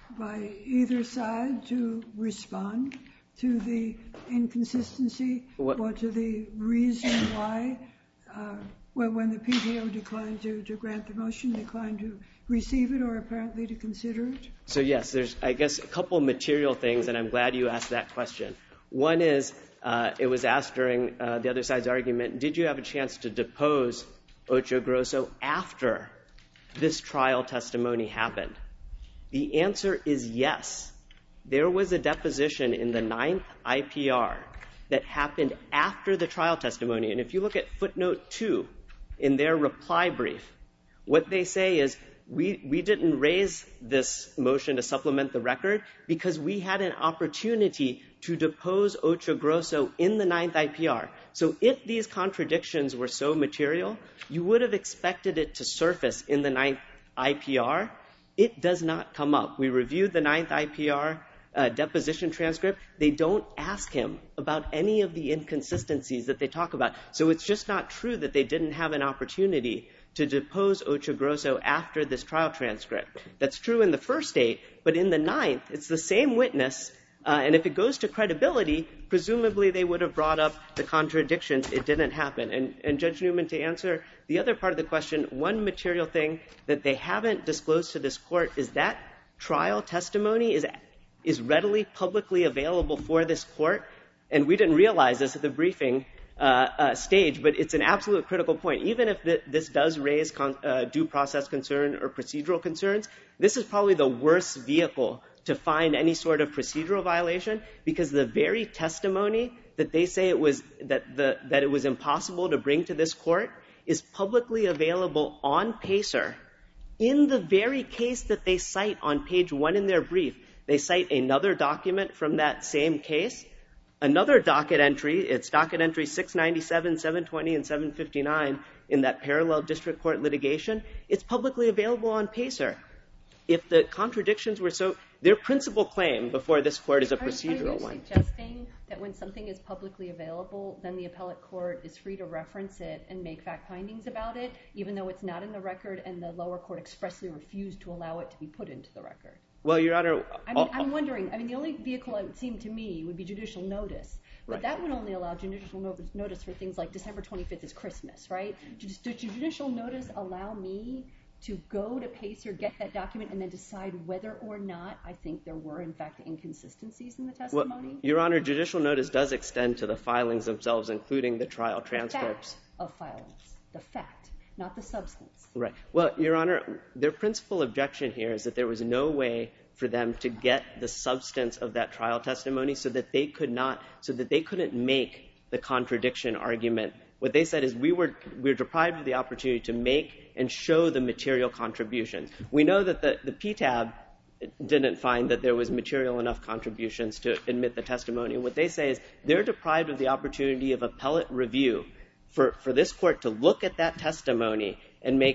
by either side to respond to the inconsistency or to the reason why, when the PTO declined to grant the motion, declined to receive it or apparently to consider it? So, yes, there's, I guess, a couple material things, and I'm glad you asked that question. One is, it was asked during the other side's argument, did you have a chance to depose Ocho Grosso after this trial testimony happened? The answer is yes. There was a deposition in the 9th IPR that happened after the trial testimony. And if you look at footnote 2 in their reply brief, what they say is we didn't raise this motion to supplement the record because we had an opportunity to depose Ocho Grosso in the 9th IPR. So if these contradictions were so material, you would have expected it to surface in the 9th IPR. It does not come up. We reviewed the 9th IPR deposition transcript. They don't ask him about any of the inconsistencies that they talk about. So it's just not true that they didn't have an opportunity to depose Ocho Grosso after this trial transcript. That's true in the first 8, but in the 9th, it's the same witness, and if it goes to credibility, presumably they would have brought up the contradictions. It didn't happen. And Judge Newman, to answer the other part of the question, one material thing that they haven't disclosed to this court is that trial testimony is readily publicly available for this court, and we didn't realize this at the briefing stage, but it's an absolute critical point. Even if this does raise due process concern or procedural concerns, this is probably the worst vehicle to find any sort of procedural violation, because the very testimony that they say it was that it was impossible to bring to this court is publicly available on PACER in the very case that they cite on page 1 in their brief. They cite another document from that same case, another docket entry. It's docket entry 697, 720, and 759 in that parallel district court litigation. It's publicly available on PACER. If the contradictions were so, their principal claim before this court is a procedural one. Are you suggesting that when something is publicly available, then the appellate court is free to reference it and make fact findings about it, even though it's not in the record and the lower court expressly refused to allow it to be put into the record? Well, Your Honor, I'm wondering, the only vehicle it would seem to me would be judicial notice. But right. That would only allow judicial notice for things like December 25th is Christmas, right? Does judicial notice allow me to go to PACER, get that document, and then decide whether or not I think there were, in fact, inconsistencies in the testimony? Well, Your Honor, judicial notice does extend to the filings themselves, including the trial transcripts. The fact of filings. The fact, not the substance. Right. Well, Your Honor, their principal objection here is that there was no way for them to get the substance of that trial testimony so that they couldn't make the contradiction argument. What they said is we're deprived of the opportunity to make and show the material contributions. We know that the PTAB didn't find that there was material enough contributions to admit the testimony. What they say is they're deprived of the opportunity of appellate review for this court to look at that testimony and make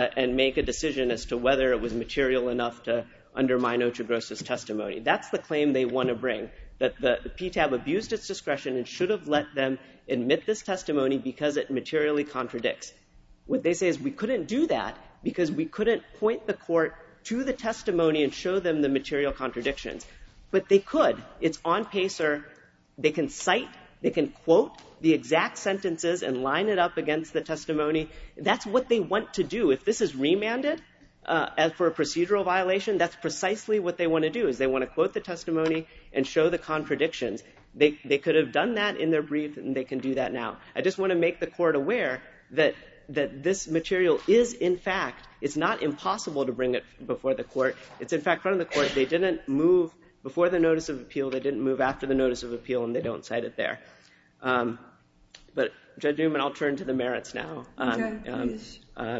a decision as to whether it was material enough to undermine Ocho Grosso's testimony. That's the claim they want to bring, that the PTAB abused its discretion and should have let them admit this testimony because it materially contradicts. What they say is we couldn't do that because we couldn't point the court to the testimony and show them the material contradictions. But they could. It's on PACER. They can cite, they can quote the exact sentences and line it up against the testimony. That's what they want to do. If this is remanded as for a procedural violation, that's precisely what they want to do, is they want to quote the testimony and show the contradictions. They could have done that in their brief, and they can do that now. I just want to make the court aware that this material is, in fact, it's not impossible to bring it before the court. It's, in fact, front of the court. They didn't move before the notice of appeal. They didn't move after the notice of appeal, and they don't cite it there. But, Judge Newman, I'll turn to the merits now. Okay, please.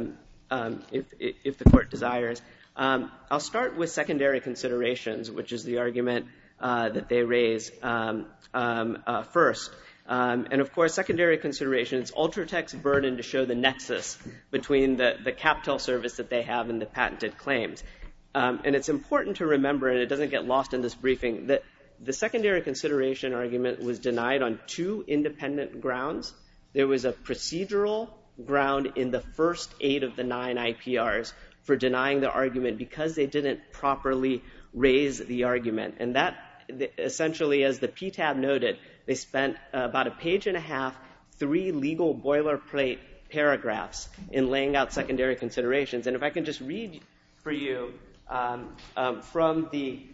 If the court desires. I'll start with secondary considerations, which is the argument that they raise first. And, of course, secondary considerations, Ultratech's burden to show the nexus between the CapTel service that they have and the patented claims. And it's important to remember, and it doesn't get lost in this briefing, that the secondary consideration argument was denied on 2 independent grounds. There was a procedural ground in the first 8 of the 9 IPRs for denying the argument because they didn't properly raise the argument. And that, essentially, as the PTAB noted, they spent about a page and a half, 3 legal boilerplate paragraphs in laying out secondary considerations. And if I can just read for you from the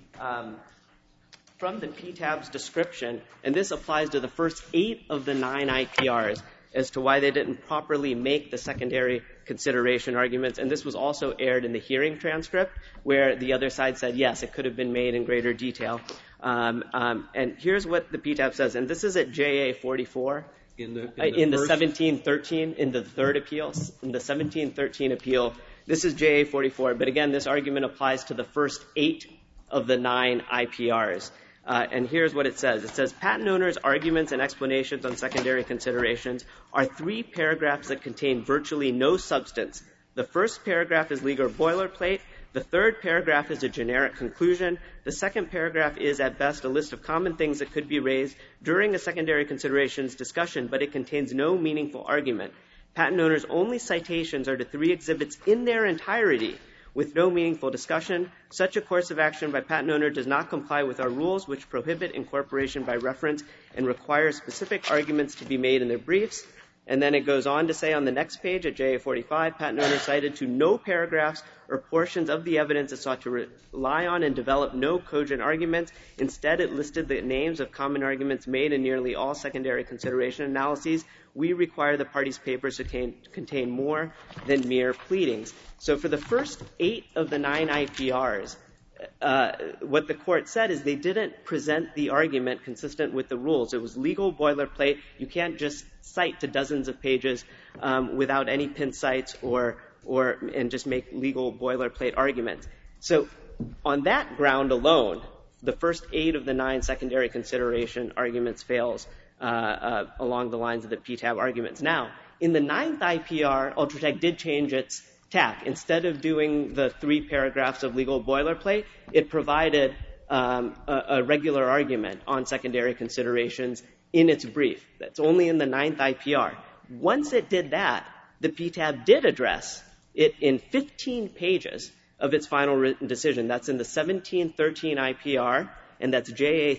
PTAB's description, and this applies to the first 8 of the 9 IPRs, as to why they didn't properly make the secondary consideration arguments. And this was also aired in the hearing transcript, where the other side said, yes, it could have been made in greater detail. And here's what the PTAB says, and this is at JA 44. In the 1713, in the third appeal, in the 1713 appeal, This is JA44, but again, this argument applies to the first 8 of the 9 IPRs. And here's what it says. It says, patent owners' arguments and explanations on secondary considerations are 3 paragraphs that contain virtually no substance. The first paragraph is legal boilerplate. The third paragraph is a generic conclusion. The second paragraph is, at best, a list of common things that could be raised during a secondary considerations discussion, but it contains no meaningful argument. Patent owners' only citations are to 3 exhibits in their entirety with no meaningful discussion. Such a course of action by patent owner does not comply with our rules, which prohibit incorporation by reference and require specific arguments to be made in their briefs. And then it goes on to say on the next page at JA45, patent owner cited to no paragraphs or portions of the evidence it sought to rely on and develop no cogent arguments. Instead, it listed the names of common arguments made in nearly all secondary consideration analyses. We require the parties' papers to contain more than mere pleadings. So for the first 8 of the 9 IPRs, what the court said is they didn't present the argument consistent with the rules. It was legal boilerplate. You can't just cite to dozens of pages without any pin cites and just make legal boilerplate arguments. So on that ground alone, the first 8 of the 9 secondary consideration arguments fails along the lines of the PTAB arguments. Now, in the 9th IPR, Ultratech did change its tack. Instead of doing the 3 paragraphs of legal boilerplate, it provided a regular argument on secondary considerations in its brief. That's only in the 9th IPR. Once it did that, the PTAB did address it in 15 pages of its final written decision. That's in the 1713 IPR, and that's JA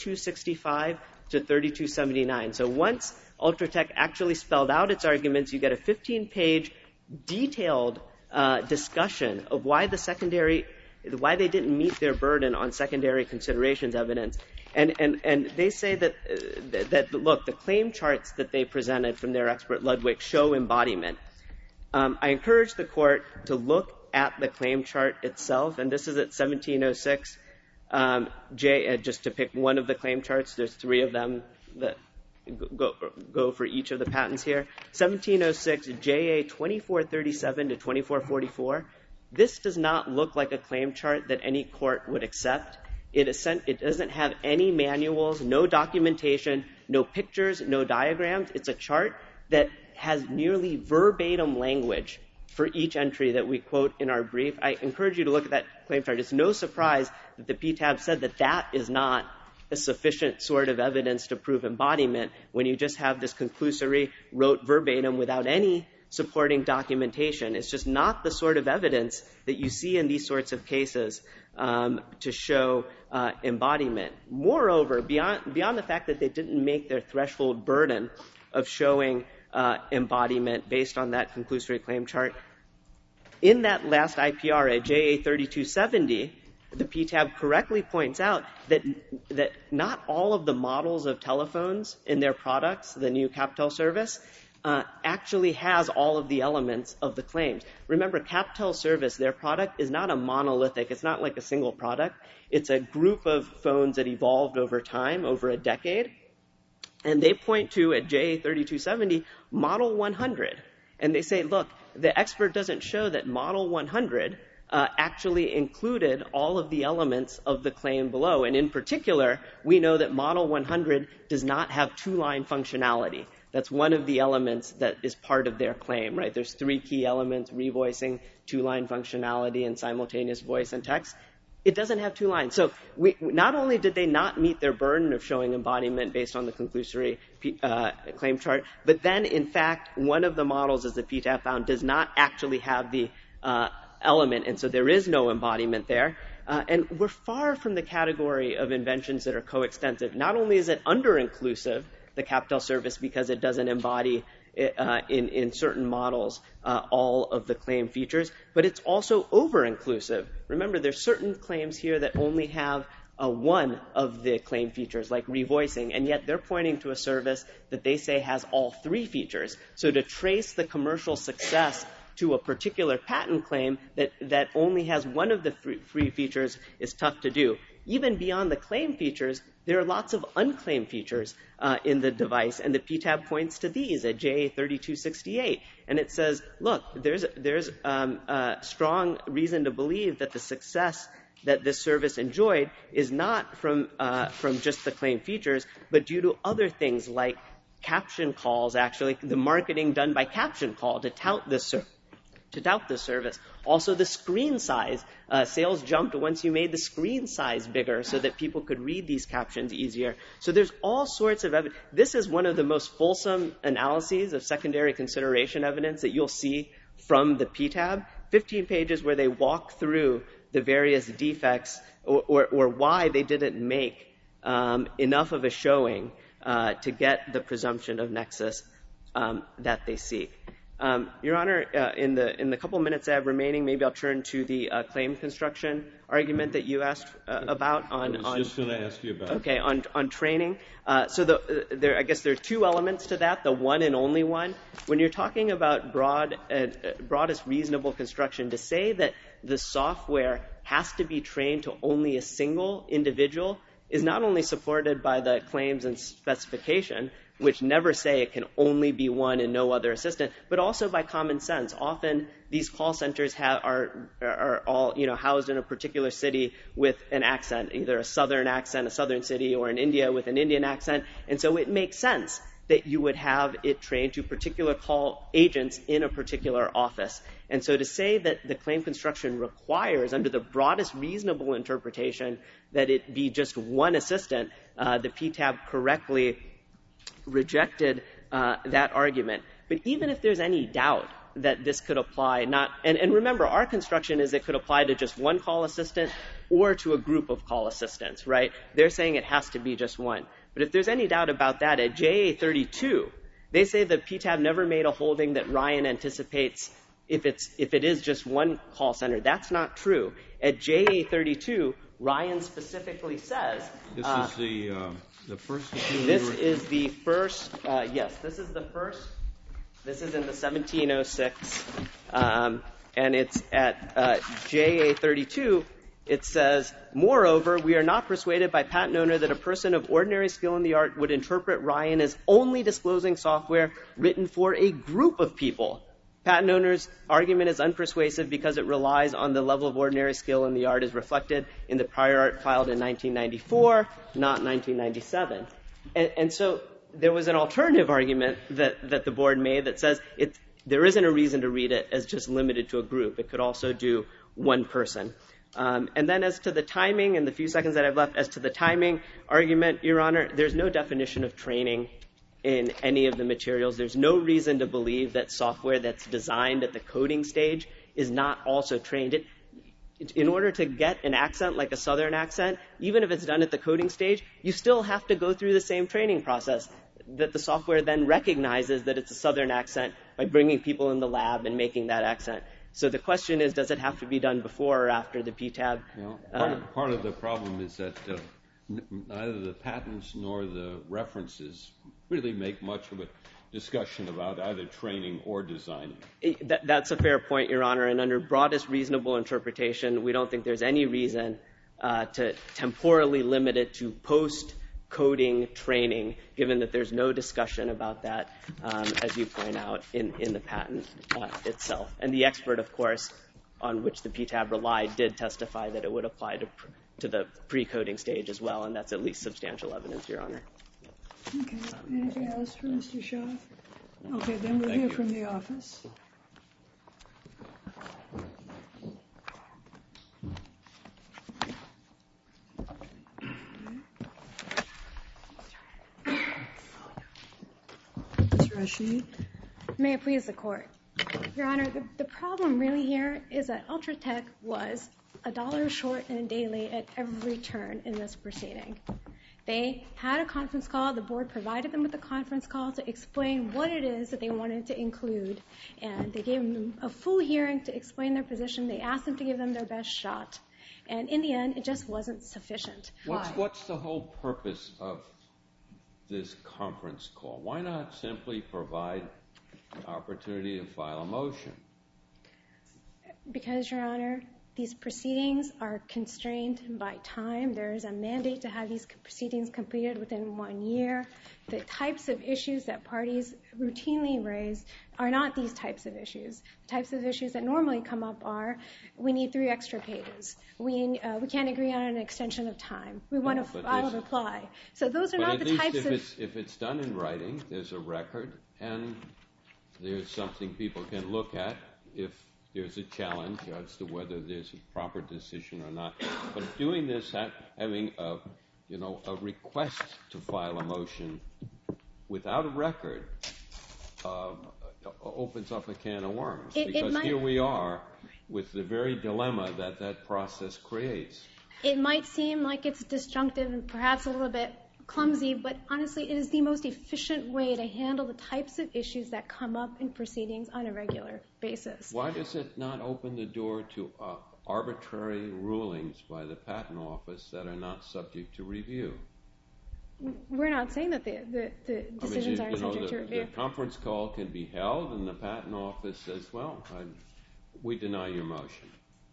3265 to 3279. So once Ultratech actually spelled out its arguments, you get a 15-page detailed discussion of why they didn't meet their burden on secondary considerations evidence. And they say that look, the claim charts that they presented from their expert Ludwig show embodiment. I encourage the court to look at the claim chart itself, and this is at 1706. Just to pick one of the claim charts, there's 3 of them that go for each of the patents here. 1706, JA 2437 to 2444. This does not look like a claim chart that any court would accept. It doesn't have any manuals, no documentation, no pictures, no diagrams. It's a chart that has nearly verbatim language for each entry that we quote in our brief. I encourage you to look at that claim chart. It's no surprise that the PTAB said that that is not a sufficient sort of evidence to prove embodiment when you just have this conclusory, wrote verbatim without any supporting documentation. It's just not the sort of evidence that you see in these sorts of cases to show embodiment. Moreover, beyond the fact that they didn't make their threshold burden of showing embodiment based on that conclusory claim chart, in that last IPR at JA 3270, the PTAB correctly points out that not all of the models of telephones in their products, the new CapTel service, actually has all of the elements of the claims. Remember, CapTel service, their product, is not a monolithic. It's not like a single product. It's a group of phones that evolved over time, over a decade. And they point to, at JA 3270, Model 100. And they say, look, the expert doesn't show that Model 100 actually included all of the elements of the claim below. And in particular, we know that Model 100 does not have 2-line functionality. That's one of the elements that is part of their claim, right? There's 3 key elements: revoicing, 2-line functionality, and simultaneous voice and text. It doesn't have 2 lines. So not only did they not meet their burden of showing embodiment based on the conclusory claim chart, but then, in fact, one of the models, as the PTAB found, does not actually have the element, and so there is no embodiment there. And we're far from the category of inventions that are coextensive. Not only is it under-inclusive, the CapTel service, because it doesn't embody in certain models all of the claim features, but it's also over-inclusive. Remember, there's certain claims here that only have one of the claim features, like revoicing, and yet they're pointing to a service that they say has all 3 features. So to trace the commercial success to a particular patent claim that only has one of the 3 features is tough to do. even beyond the claim features, there are lots of unclaimed features in the device, and the PTAB points to these at JA3268. And it says, look, there's strong reason to believe that the success that this service enjoyed is not from just the claim features, but due to other things like caption calls, actually, the marketing done by caption call to tout this service. Also, the screen size. Sales jumped once you made the screen size bigger so that people could read these captions easier. So there's all sorts of evidence. This is one of the most fulsome analyses of secondary consideration evidence that you'll see from the PTAB. 15 pages where they walk through the various defects or why they didn't make enough of a showing to get the presumption of nexus that they seek. Your Honor, in the couple minutes I have remaining, maybe I'll turn to the claim construction argument that you asked about. I was just going to ask you about it. Okay, on training. So I guess there are two elements to that, the one and only one. When you're talking about broadest reasonable construction, to say that the software has to be trained to only a single individual is not only supported by the claims and specification, which never say it can only be one and no other assistant, but also by common sense. Often these call centers are all housed in a particular city with an accent, either a southern city, or in India with an Indian accent. And so it makes sense that you would have it trained to particular call agents in a particular office. And so to say that the claim construction requires, under the broadest reasonable interpretation, that it be just one assistant, the PTAB correctly rejected that argument. But even if there's any doubt that this could apply, and remember, our construction is it could apply to just one call assistant or to a group of call assistants, right? They're saying it has to be just one. But if there's any doubt about that, at JA32, they say the PTAB never made a holding that Ryan anticipates if it is just one call center. That's not true. At JA32, Ryan specifically says... This is the first appeal? This is the first, yes, this is the first. This is in the 1706, and it's at JA32. It says, moreover, we are not persuaded by patent owner that a person of ordinary skill in the art would interpret Ryan as only disclosing software written for a group of people. Patent owner's argument is unpersuasive because it relies on the level of ordinary skill in the art as reflected in the prior art filed in 1994, not 1997. And so there was an alternative argument that the board made that says there isn't a reason to read it as just limited to a group. It could also do one person. And then as to the timing, in the few seconds that I've left, as to the timing argument, Your Honor, there's no definition of training in any of the materials. There's no reason to believe that software that's designed at the coding stage is not also trained. In order to get an accent like a southern accent, even if it's done at the coding stage, you still have to go through the same training process that the software then recognizes that it's a southern accent by bringing people in the lab and making that accent. So the question is, does it have to be done before or after the PTAB? Part of the problem is that neither the patents nor the references really make much of a discussion about either training or designing. That's a fair point, Your Honor, and under broadest reasonable interpretation, we don't think there's any reason to temporally limit it to post-coding training, given that there's no discussion about that, as you point out, in the patent itself. And the expert, of course, on which the PTAB relied, did testify that it would apply to the pre-coding stage as well, and that's at least substantial evidence, Your Honor. Okay. Anything else for Mr. Shaw? Okay, then we'll hear from the office. Ms. Rashid? May it please the Court. Your Honor, the problem really here is that Ultratech was $1 short and a day late at every turn in this proceeding. They had a conference call. The board provided them with a conference call to explain what it is that they wanted to include, and they gave them a full hearing to explain their position. They asked them to give them their best shot, and in the end, it just wasn't sufficient. What's the whole purpose of this conference call? Why not simply provide an opportunity to file a motion? Because, Your Honor, these proceedings are constrained by time. There is a mandate to have these proceedings completed within 1 year. The types of issues that parties routinely raise are not these types of issues. The types of issues that normally come up are, we need 3 extra pages. We can't agree on an extension of time. We want to file a reply. So those are not the types of... If it's done in writing, there's a record, and there's something people can look at if there's a challenge as to whether there's a proper decision or not. But doing this, having a request to file a motion without a record opens up a can of worms. Because here we are with the very dilemma that process creates. It might seem like it's disjunctive and perhaps a little bit clumsy, but honestly, it is the most efficient way to handle the types of issues that come up in proceedings on a regular basis. Why does it not open the door to arbitrary rulings by the Patent Office that are not subject to review? We're not saying that the decisions aren't subject to review. The conference call can be held, and the Patent Office says, well, we deny your motion.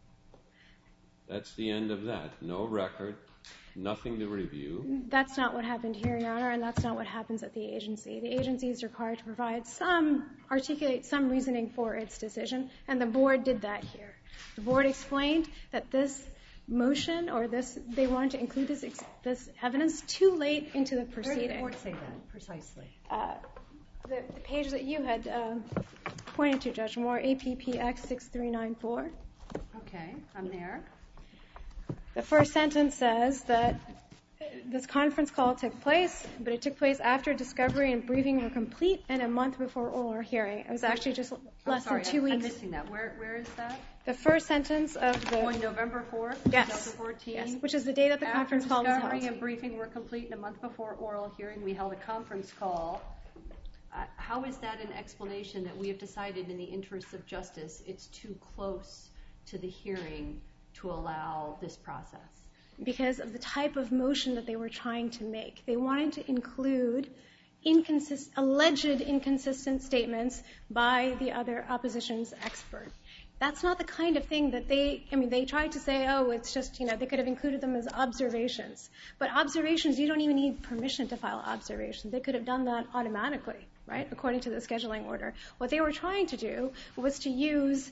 That's the end of that. No record, nothing to review. That's not what happened here, Your Honor, and that's not what happens at the agency. The agency is required to articulate some reasoning for its decision, and the board did that here. The board explained that this motion or they wanted to include this evidence too late into the proceeding. Where did the board say that precisely? The page that you had pointed to, Judge Moore, APPX 6394. Okay, I'm there. The first sentence says that this conference call took place, but it took place after discovery and briefing were complete and a month before oral hearing. It was actually just less than 2 weeks. I'm missing that. Where is that? The first sentence of the... On November 4th, yes, 2014? yes, which is the day that the conference call was held. After discovery and briefing were complete and a month before oral hearing, we held a conference call. How is that an explanation that we have decided in the interest of justice it's too close to the hearing to allow this process? Because of the type of motion that they were trying to make. They wanted to include alleged inconsistent statements by the other opposition's expert. That's not the kind of thing that they tried to say, oh, it's just, they could have included them as observations. But observations, you don't even need permission to file observations. They could have done that automatically, right, according to the scheduling order. What they were trying to do was to use...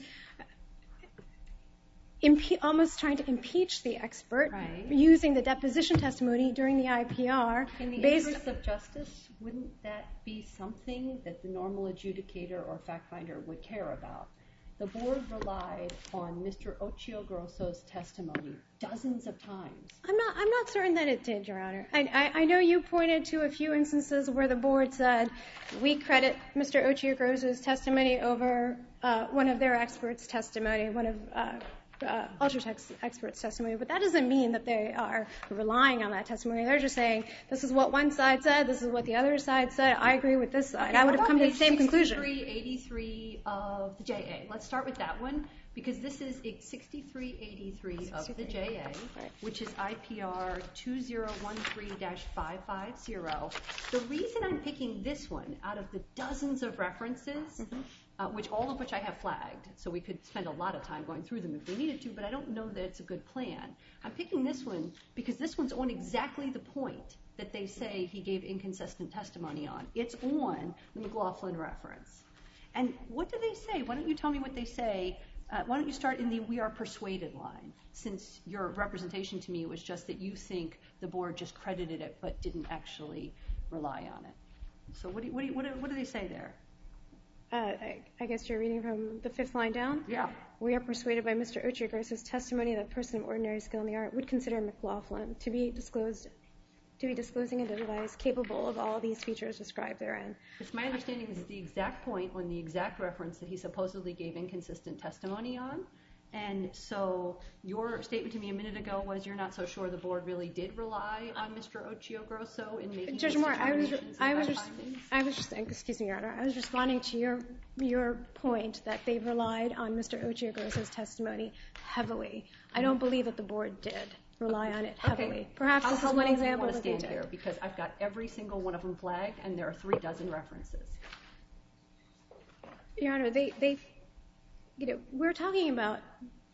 almost trying to impeach the expert, right, using the deposition testimony during the IPR. In the interest of justice, wouldn't that be something that the normal adjudicator or fact finder would care about? The board relied on Mr. Ochio-Grosso's testimony dozens of times. I'm not certain that it did, Your Honor. I know you pointed to a few instances where the board said, we credit Mr. Ochio-Grosso's testimony over one of their experts' testimony, one of Ultratech's experts' testimony, but that doesn't mean that they are relying on that testimony. They're just saying, this is what one side said, this is what the other side said, I agree with this side. Okay, I would have come to the same conclusion. 6383 of the JA. Let's start with that one, because this is 6383 of the JA, which is IPR 2013-550. The reason I'm picking this one out of the dozens of references, all of which I have flagged, so we could spend a lot of time going through them if we needed to, but I don't know that it's a good plan. I'm picking this one because this one's on exactly the point that they say he gave inconsistent testimony on. It's on the McLaughlin reference. And what do they say? Why don't you tell me what they say? Why don't you start in the we are persuaded line, since your representation to me was just that you think the board just credited it but didn't actually rely on it. So what do they say there? I guess you're reading from the fifth line down? Yeah. We are persuaded by Mr. Ochio-Grosso's testimony that a person of ordinary skill in the art would consider McLaughlin to be disclosing a device capable of all these features described therein. It's my understanding this is the exact point on the exact reference that he supposedly gave inconsistent testimony on. And so your statement to me a minute ago was you're not so sure the board really did rely on Mr. Ochio-Grosso in making Judge these Moore, determinations. I was just excuse me, Your Honor. I was responding to your point that they relied on Mr. Ochio-Grosso's testimony heavily. I don't believe that the board did rely on it heavily. Okay. Perhaps this is one example that they stand did. here because I've got every single one of them flagged and there are 36 references. Your Honor, we're talking about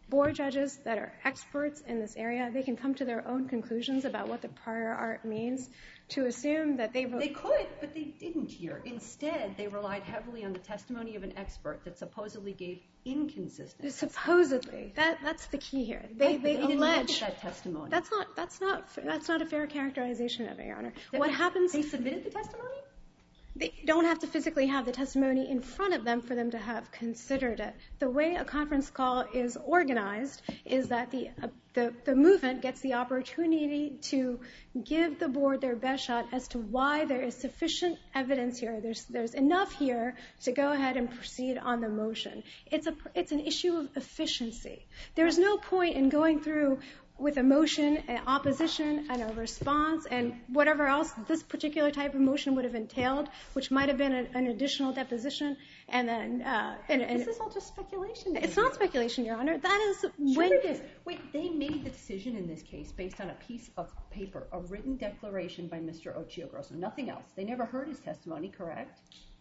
board judges that are experts in this area, they can come to their own conclusions about what the prior art means. To assume that they could, but they didn't here. Instead, they relied heavily on the testimony of an expert that supposedly gave inconsistent. Supposedly, that's the key here. They didn't allege look at that testimony. That's not a fair characterization of it, Your Honor. What happens? They submitted the testimony? They don't have to physically have the testimony in front of them for them to have considered it. The way a conference call is organized is that the movement gets the opportunity to give the board their best shot as to why there is sufficient evidence here. There's enough here to go ahead and proceed on the motion. It's an issue of efficiency. There's no point in going through with a motion, an opposition, and a response, and whatever else this particular type of motion would have entailed, which might have been an additional deposition, and then... This is all just speculation. It's not speculation, Your Honor. That is when... Sure it is. Wait, they made the decision in this case based on a piece of paper, a written declaration by Mr. Ochiogrosso, nothing else. They never heard his testimony, correct?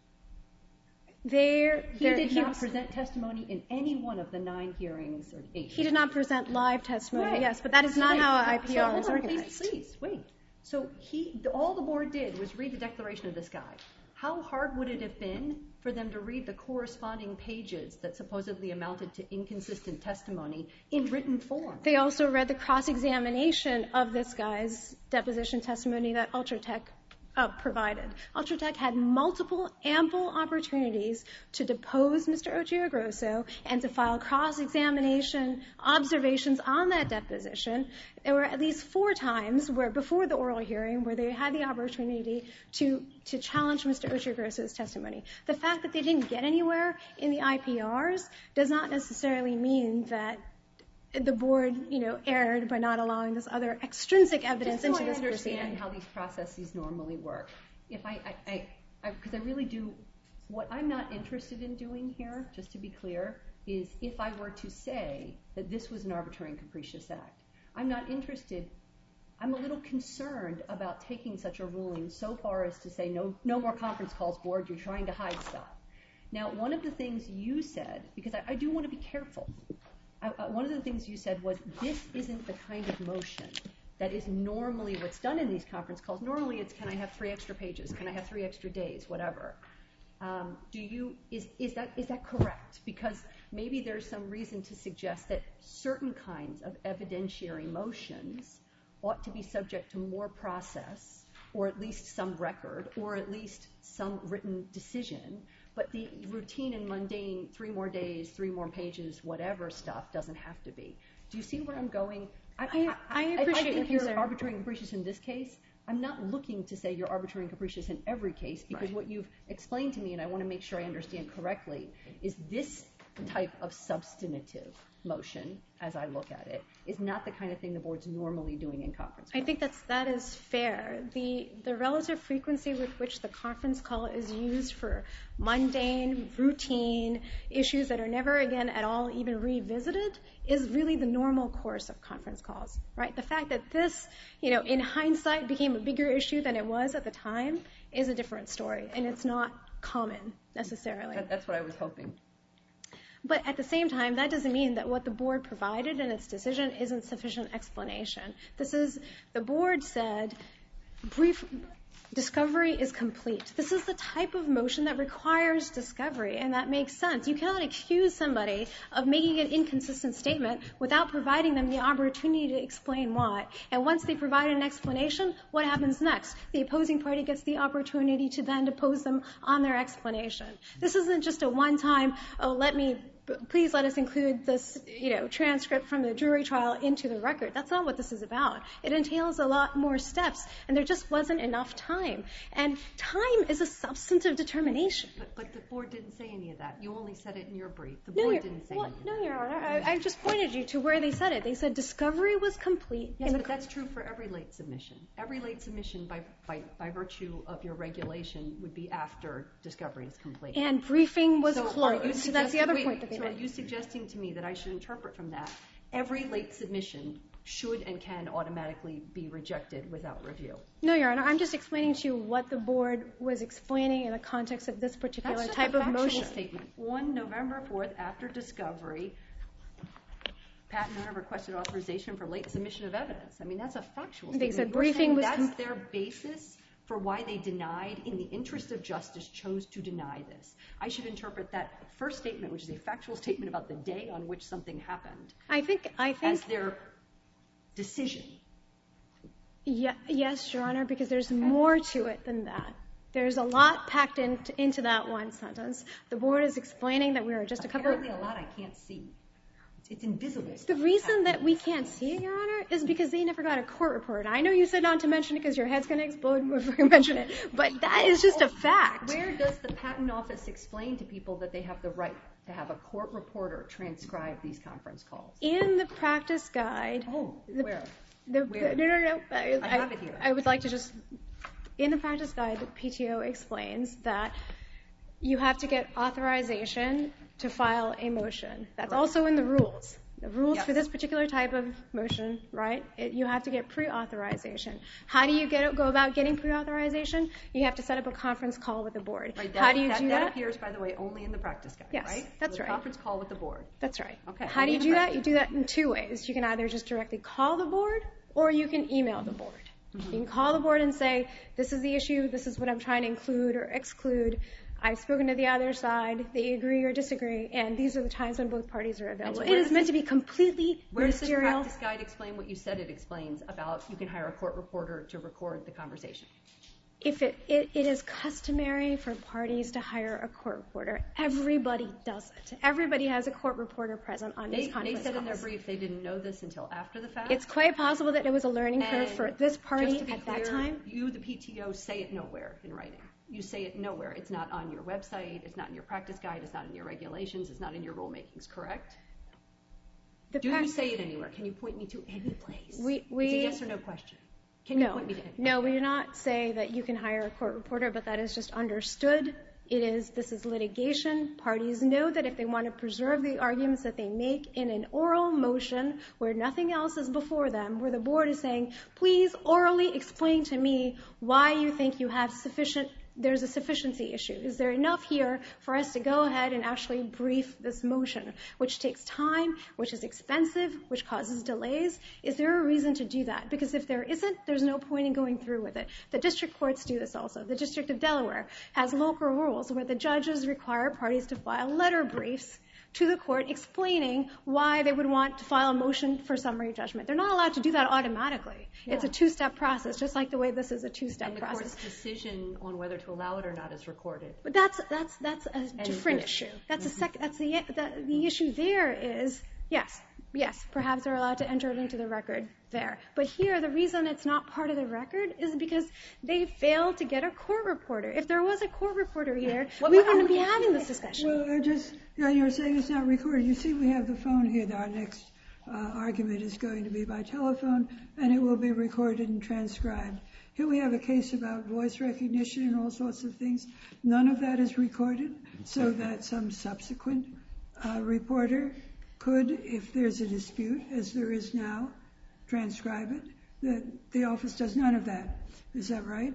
He did not present testimony in any one of the 9 hearings or 8 hearings. He did not present live testimony, yes, but that is not how IPR is organized. Please, wait. So all the board did was read the declaration of this guy. How hard would it have been for them to read the corresponding pages that supposedly amounted to inconsistent testimony in written form? They also read the cross-examination of this guy's deposition testimony that Ultratech provided. Ultratech had multiple, ample opportunities to depose Mr. Ochiogrosso and to file cross-examination observations on that deposition. There were at least 4 times before the oral hearing where they had the opportunity to challenge Mr. Ochiogrosso's testimony. The fact that they didn't get anywhere in the IPRs does not necessarily mean that the board, erred by not allowing this other extrinsic evidence into this proceeding. Just so I understand how these processes normally work. Because I really do, what I'm not interested in doing here, just to be clear, is if I were to say that this was an arbitrary and capricious act. I'm not interested, I'm a little concerned about taking such a ruling so far as to say no more conference calls, board, you're trying to hide stuff. Now, one of the things you said, because I do want to be careful, one of the things you said was this isn't the kind of motion that is normally what's done in these conference calls. Normally it's can I have 3 extra pages, can I have 3 extra days, whatever. Is that correct? Because maybe there's some reason to suggest that certain kinds of evidentiary motions ought to be subject to more process, or at least some record, or at least some written decision. But the routine and mundane 3 more days, 3 more pages, whatever stuff doesn't have to be. Do you see where I'm going? I appreciate think you're arbitrary and capricious in this case. I'm not looking to say you're arbitrary and capricious in every case, because what you've explained to me, and I want to make sure I understand correctly, is this type of substantive motion, as I look at it, is not the kind of thing the board's normally doing in conference calls. I think that is fair. The relative frequency with which the conference call is used for mundane, routine issues that are never again at all even revisited is really the normal course of conference calls, right? The fact that this, in hindsight became a bigger issue than it was at the time is a different story, and it's not common necessarily. That's what I was hoping. But at the same time, that doesn't mean that what the board provided in its decision isn't sufficient explanation. The board said, brief discovery is complete. This is the type of motion that requires discovery, and that makes sense. You cannot accuse somebody of making an inconsistent statement without providing them the opportunity to explain why. And once they provide an explanation, what happens next? The opposing party gets the opportunity to then depose them on their explanation. This isn't just a one-time, please let us include this, transcript from the jury trial into the record. That's not what this is about. It entails a lot more steps, and there just wasn't enough time. And time is a substantive determination. But the board didn't say any of that. You only said it in your brief. The board didn't say any of that. No, Your Honor. I just pointed you to where they said it. They said discovery was complete. Yes, but that's true for every late submission. Every late submission, by virtue of your regulation, would be after discovery is complete. And briefing was closed. So that's the other point that they made. So are you suggesting to me that I should interpret from that every late submission should and can automatically be rejected without review? No, Your Honor. I'm just explaining to you what the board was explaining in the context of this particular type of motion. That's just a factual statement. On November 4th, after discovery, patent owner requested authorization for late submission of evidence. I mean, that's a factual statement. They said You're briefing saying was... that's their basis for why they denied, in the interest of justice, chose to deny this. I should interpret that first statement, which is a factual statement about the day on which something happened, I think as their decision. Yes, Your Honor, because there's more to it than that. There's a lot packed into that one sentence. The board is explaining that we are just Apparently a lot I can't see. It's invisible. The reason that we can't see it, Your Honor, is because they never got a court report. I know you said not to mention it because your head's going to explode if we mention it, but that is just a fact. Where does the patent office explain to people that they have the right to have a court reporter transcribe these conference calls? In the practice guide... Oh, where? No. I have it here. I would like to just... In the practice guide, the PTO explains that you have to get authorization to file a motion. That's also in the rules. The rules for this particular type of motion, right? You have to get pre-authorization. How do you go about getting pre-authorization? You have to set up a conference call with the board. Right, How do you do that? That appears, by the way, only in the practice guide, yes, right? That's right. Conference call with the board. That's right. Okay. How do you do that? You do that in two ways. You can either just directly call the board, or you can email the board. You can call the board and say, this is the issue, this is what I'm trying to include or exclude. I've spoken to the other side, they agree or disagree, and these are the times when both parties are available. It is meant to be completely Where does this ministerial. practice guide explain what you said it explains about you can hire a court reporter to record the conversation? If it is customary for parties to hire a court reporter, everybody does it. Everybody has a court reporter present on these conference calls. They said in their brief they didn't know this until after the fact. It's quite possible that it was a learning curve for this party at that time. You, the PTO, say it nowhere in writing. You say it nowhere. It's not on your website. It's not in your practice guide. It's not in your regulations. It's not in your rulemakings, correct? Do you say it anywhere? Can you point me to any place? It's a yes or no question. Can you point me to any place? No, we do not say that you can hire a court reporter, but that is just understood. This is litigation. Parties know that if they want to preserve the arguments that they make in an oral motion where nothing else is before them, where the board is saying, please orally explain to me why you think you have there's a sufficiency issue. Is there enough here for us to go ahead and actually brief this motion, which takes time, which is expensive, which causes delays? Is there a reason to do that? Because if there isn't, there's no point in going through with it. The district courts do this also. The District of Delaware has local rules where the judges require parties to file letter briefs to the court explaining why they would want to file a motion for summary judgment. They're not allowed to do that automatically. Yeah. It's a two-step process, just like the way this is a two-step process. And the court's decision on whether to allow it or not is recorded. But that's a different issue. That's the issue there is, yes, perhaps they're allowed to enter it into the record there. But here, the reason it's not part of the record is because they failed to get a court reporter. If there was a court reporter here, we wouldn't be having this discussion. Well, you're saying it's not recorded. You see, we have the phone here. Our next argument is going to be by telephone, and it will be recorded and transcribed. Here we have a case about voice recognition and all sorts of things. None of that is recorded, so that some subsequent reporter could, if there's a dispute, as there is now, transcribe it. The office does none of that. Is that right?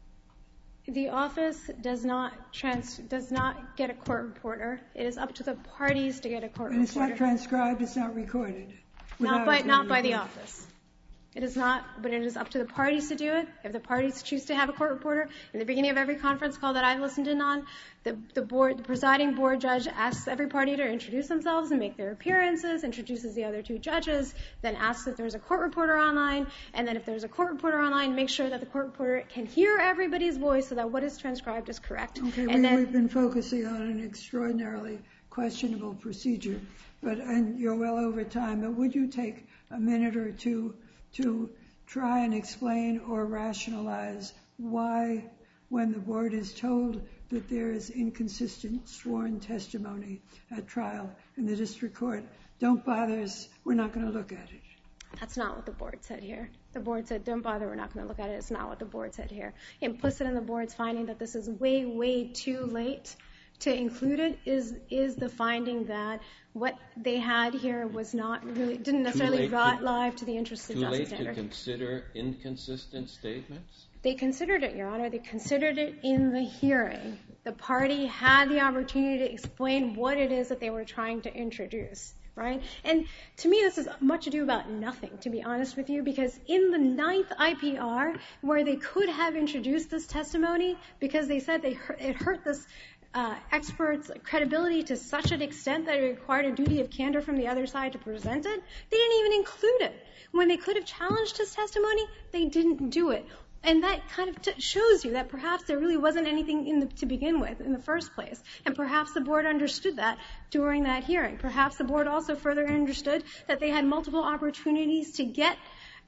The office does not get a court reporter. It is up to the parties to get a court reporter. And it's not transcribed, it's not recorded? Not by the office. It is not, but it is up to the parties to do it. If the parties choose to have a court reporter, in the beginning of every conference call that I've listened in on, the presiding board judge asks every party to introduce themselves and make their appearances, introduces the other two judges, then asks if there's a court reporter online, and then if there's a court reporter online, make sure that the court reporter can hear everybody's voice so that what is transcribed is correct. Okay, we've been focusing on an extraordinarily questionable procedure, and you're well over time, but would you take a minute or two to try and explain or rationalize why, when the board is told that there is inconsistent sworn testimony at trial in the district court, don't bother us, we're not going to look at it? That's not what the board said here. The board said, don't bother, we're not going to look at it. It's not what the board said here. Implicit in the board's finding that this is way, way too late to include it is the finding that what they had here was not really, didn't necessarily live to the interests of justice standard. Too late to consider inconsistent statements? They considered it, Your Honor. They considered it in the hearing. The party had the opportunity to explain what it is that they were trying to introduce. right? And to me, this is much ado about nothing, to be honest with you, because in the 9th IPR, where they could have introduced this testimony, because they said it hurt this expert's credibility to such an extent that it required a duty of candor from the other side to present it, they didn't even include it. When they could have challenged his testimony, they didn't do it. And that kind of shows you that perhaps there really wasn't anything to begin with in the first place. And perhaps the board understood that during that hearing. Perhaps the board also further understood that they had multiple opportunities to get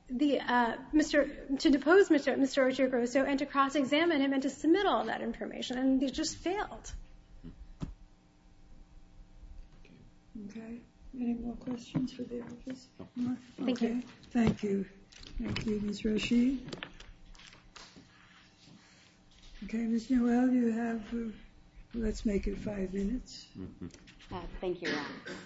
to depose Mr. Ortiz-Grosso and to cross-examine him and to submit all that information, and they just failed. Okay. Any more questions for the office? No? Thank you. Thank you. Thank you, Ms. Rashid. Okay, Ms. Noel, you have, let's make it 5 minutes. Thank you,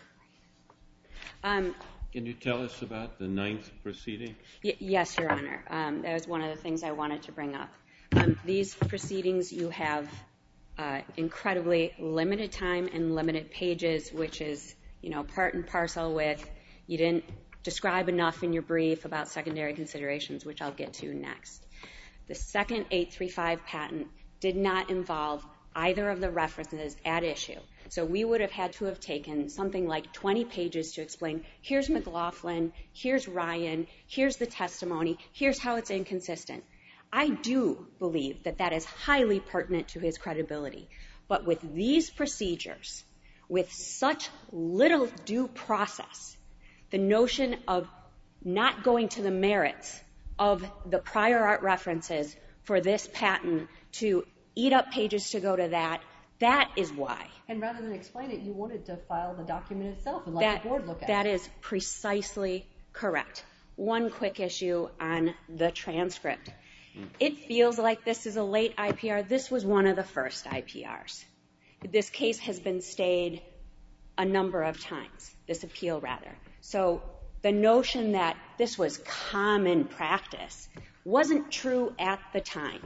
Ron. Can you tell us about the 9th proceeding? Yes, Your Honor. That was one of the things I wanted to bring up. These proceedings, you have incredibly limited time and limited pages, which is, part and parcel with you didn't describe enough in your brief about secondary considerations, which I'll get to next. The second 835 patent did not involve either of the references at issue. So we would have had to have taken something like 20 pages to explain, here's McLaughlin, here's Ryan, here's the testimony, here's how it's inconsistent. I do believe that that is highly pertinent to his credibility. But with these procedures, with such little due process, the notion of not going to the merits of the prior art references for this patent to eat up pages to go to that is why. And rather than explain it, you wanted to file the document itself and let the board look at it. That is precisely correct. One quick issue on the transcript. It feels like this is a late IPR. This was one of the first IPRs. This case has been stayed a number of times, this appeal rather. So the notion that this was common practice wasn't true at the time.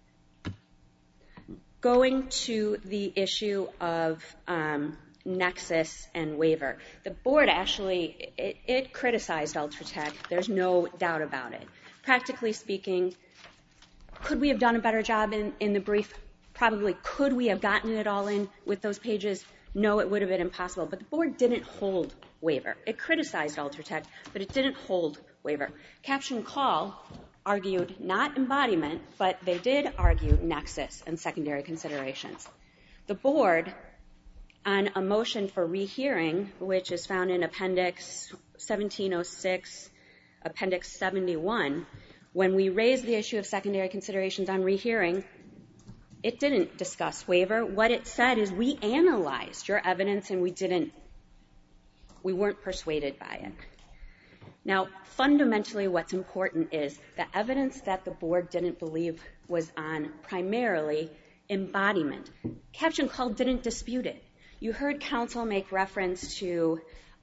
Going to the issue of nexus and waiver, the board actually, it criticized Ultratech. There's no doubt about it. Practically speaking, could we have done a better job in the brief? Probably. Could we have gotten it all in with those pages? No, it would have been impossible. But the board didn't hold waiver. It criticized Ultratech, but it didn't hold waiver. Caption Call argued not embodiment, but they did argue nexus and secondary considerations. The board, on a motion for rehearing, which is found in Appendix 1706, Appendix 71, when we raised the issue of secondary considerations on rehearing, it didn't discuss waiver. What it said is we analyzed your evidence and we weren't persuaded by it. Now, fundamentally what's important is the evidence that the board didn't believe was on primarily embodiment. Caption Call didn't dispute it. You heard counsel make reference to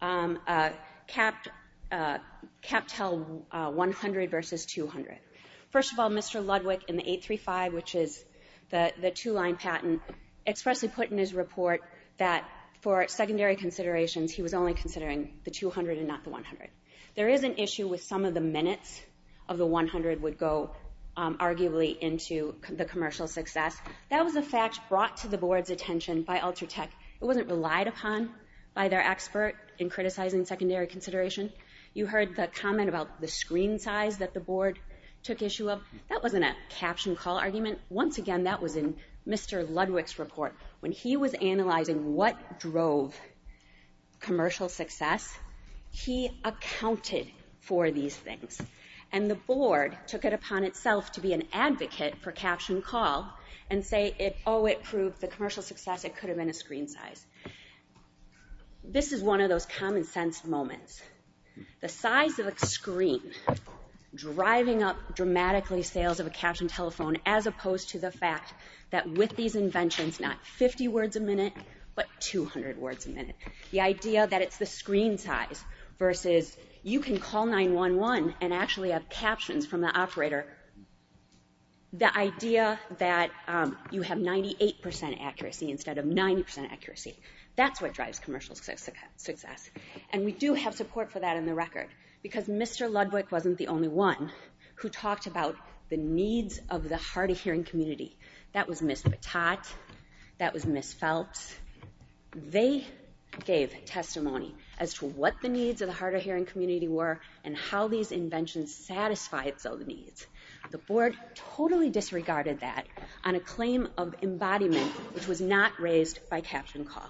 CapTel 100 versus 200. First of all, Mr. Ludwig in the 835, which is the two-line patent, expressly put in his report that for secondary considerations, he was only considering the 200 and not the 100. There is an issue with some of the minutes of the 100 would go arguably into the commercial success. That was a fact brought to the board's attention by Ultratech. It wasn't relied upon by their expert in criticizing secondary consideration. You heard the comment about the screen size that the board took issue of. That wasn't a Caption Call argument. Once again, that was in Mr. Ludwig's report. When he was analyzing what drove commercial success, he accounted for these things. And the board took it upon itself to be an advocate for Caption Call and say, it proved the commercial success, it could have been a screen size. This is one of those common sense moments. The size of a screen driving up dramatically sales of a caption telephone as opposed to the fact that with these inventions, not 50 words a minute, but 200 words a minute. The idea that it's the screen size versus you can call 911 and actually have captions from the operator. The idea that you have 98% accuracy instead of 90% accuracy, that's what drives commercial success. And we do have support for that in the record, because Mr. Ludwig wasn't the only one who talked about the needs of the hard of hearing community. That was Ms. Batat, that was Ms. Phelps. They gave testimony as to what the needs of the hard of hearing community were and how these inventions satisfied those needs. The board totally disregarded that on a claim of embodiment which was not raised by caption call.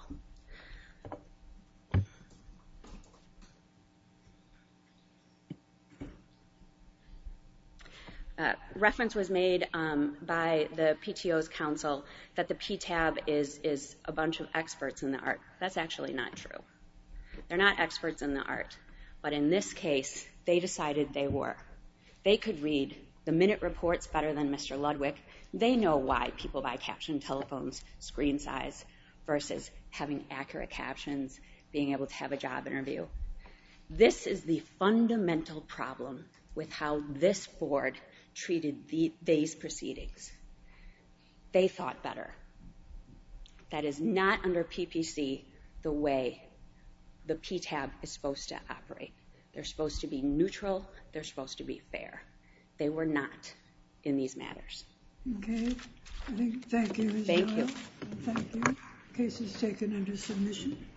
Reference was made by the PTO's counsel that the PTAB is a bunch of experts in the art. That's actually not true. They're not experts in the art. But in this case, they decided they were. They could read the minute reports better than Mr. Ludwig. They know why people buy caption telephones, screen size, versus having accurate captions, being able to have a job interview. This is the fundamental problem with how this board treated these proceedings. They thought better. That is not under PPC the way the PTAB is supposed to operate. They're supposed to be neutral. They're supposed to be fair. They were not in these matters. Okay. Thank you, Ms. Thank Miller. you. Thank you. Case is taken under submission.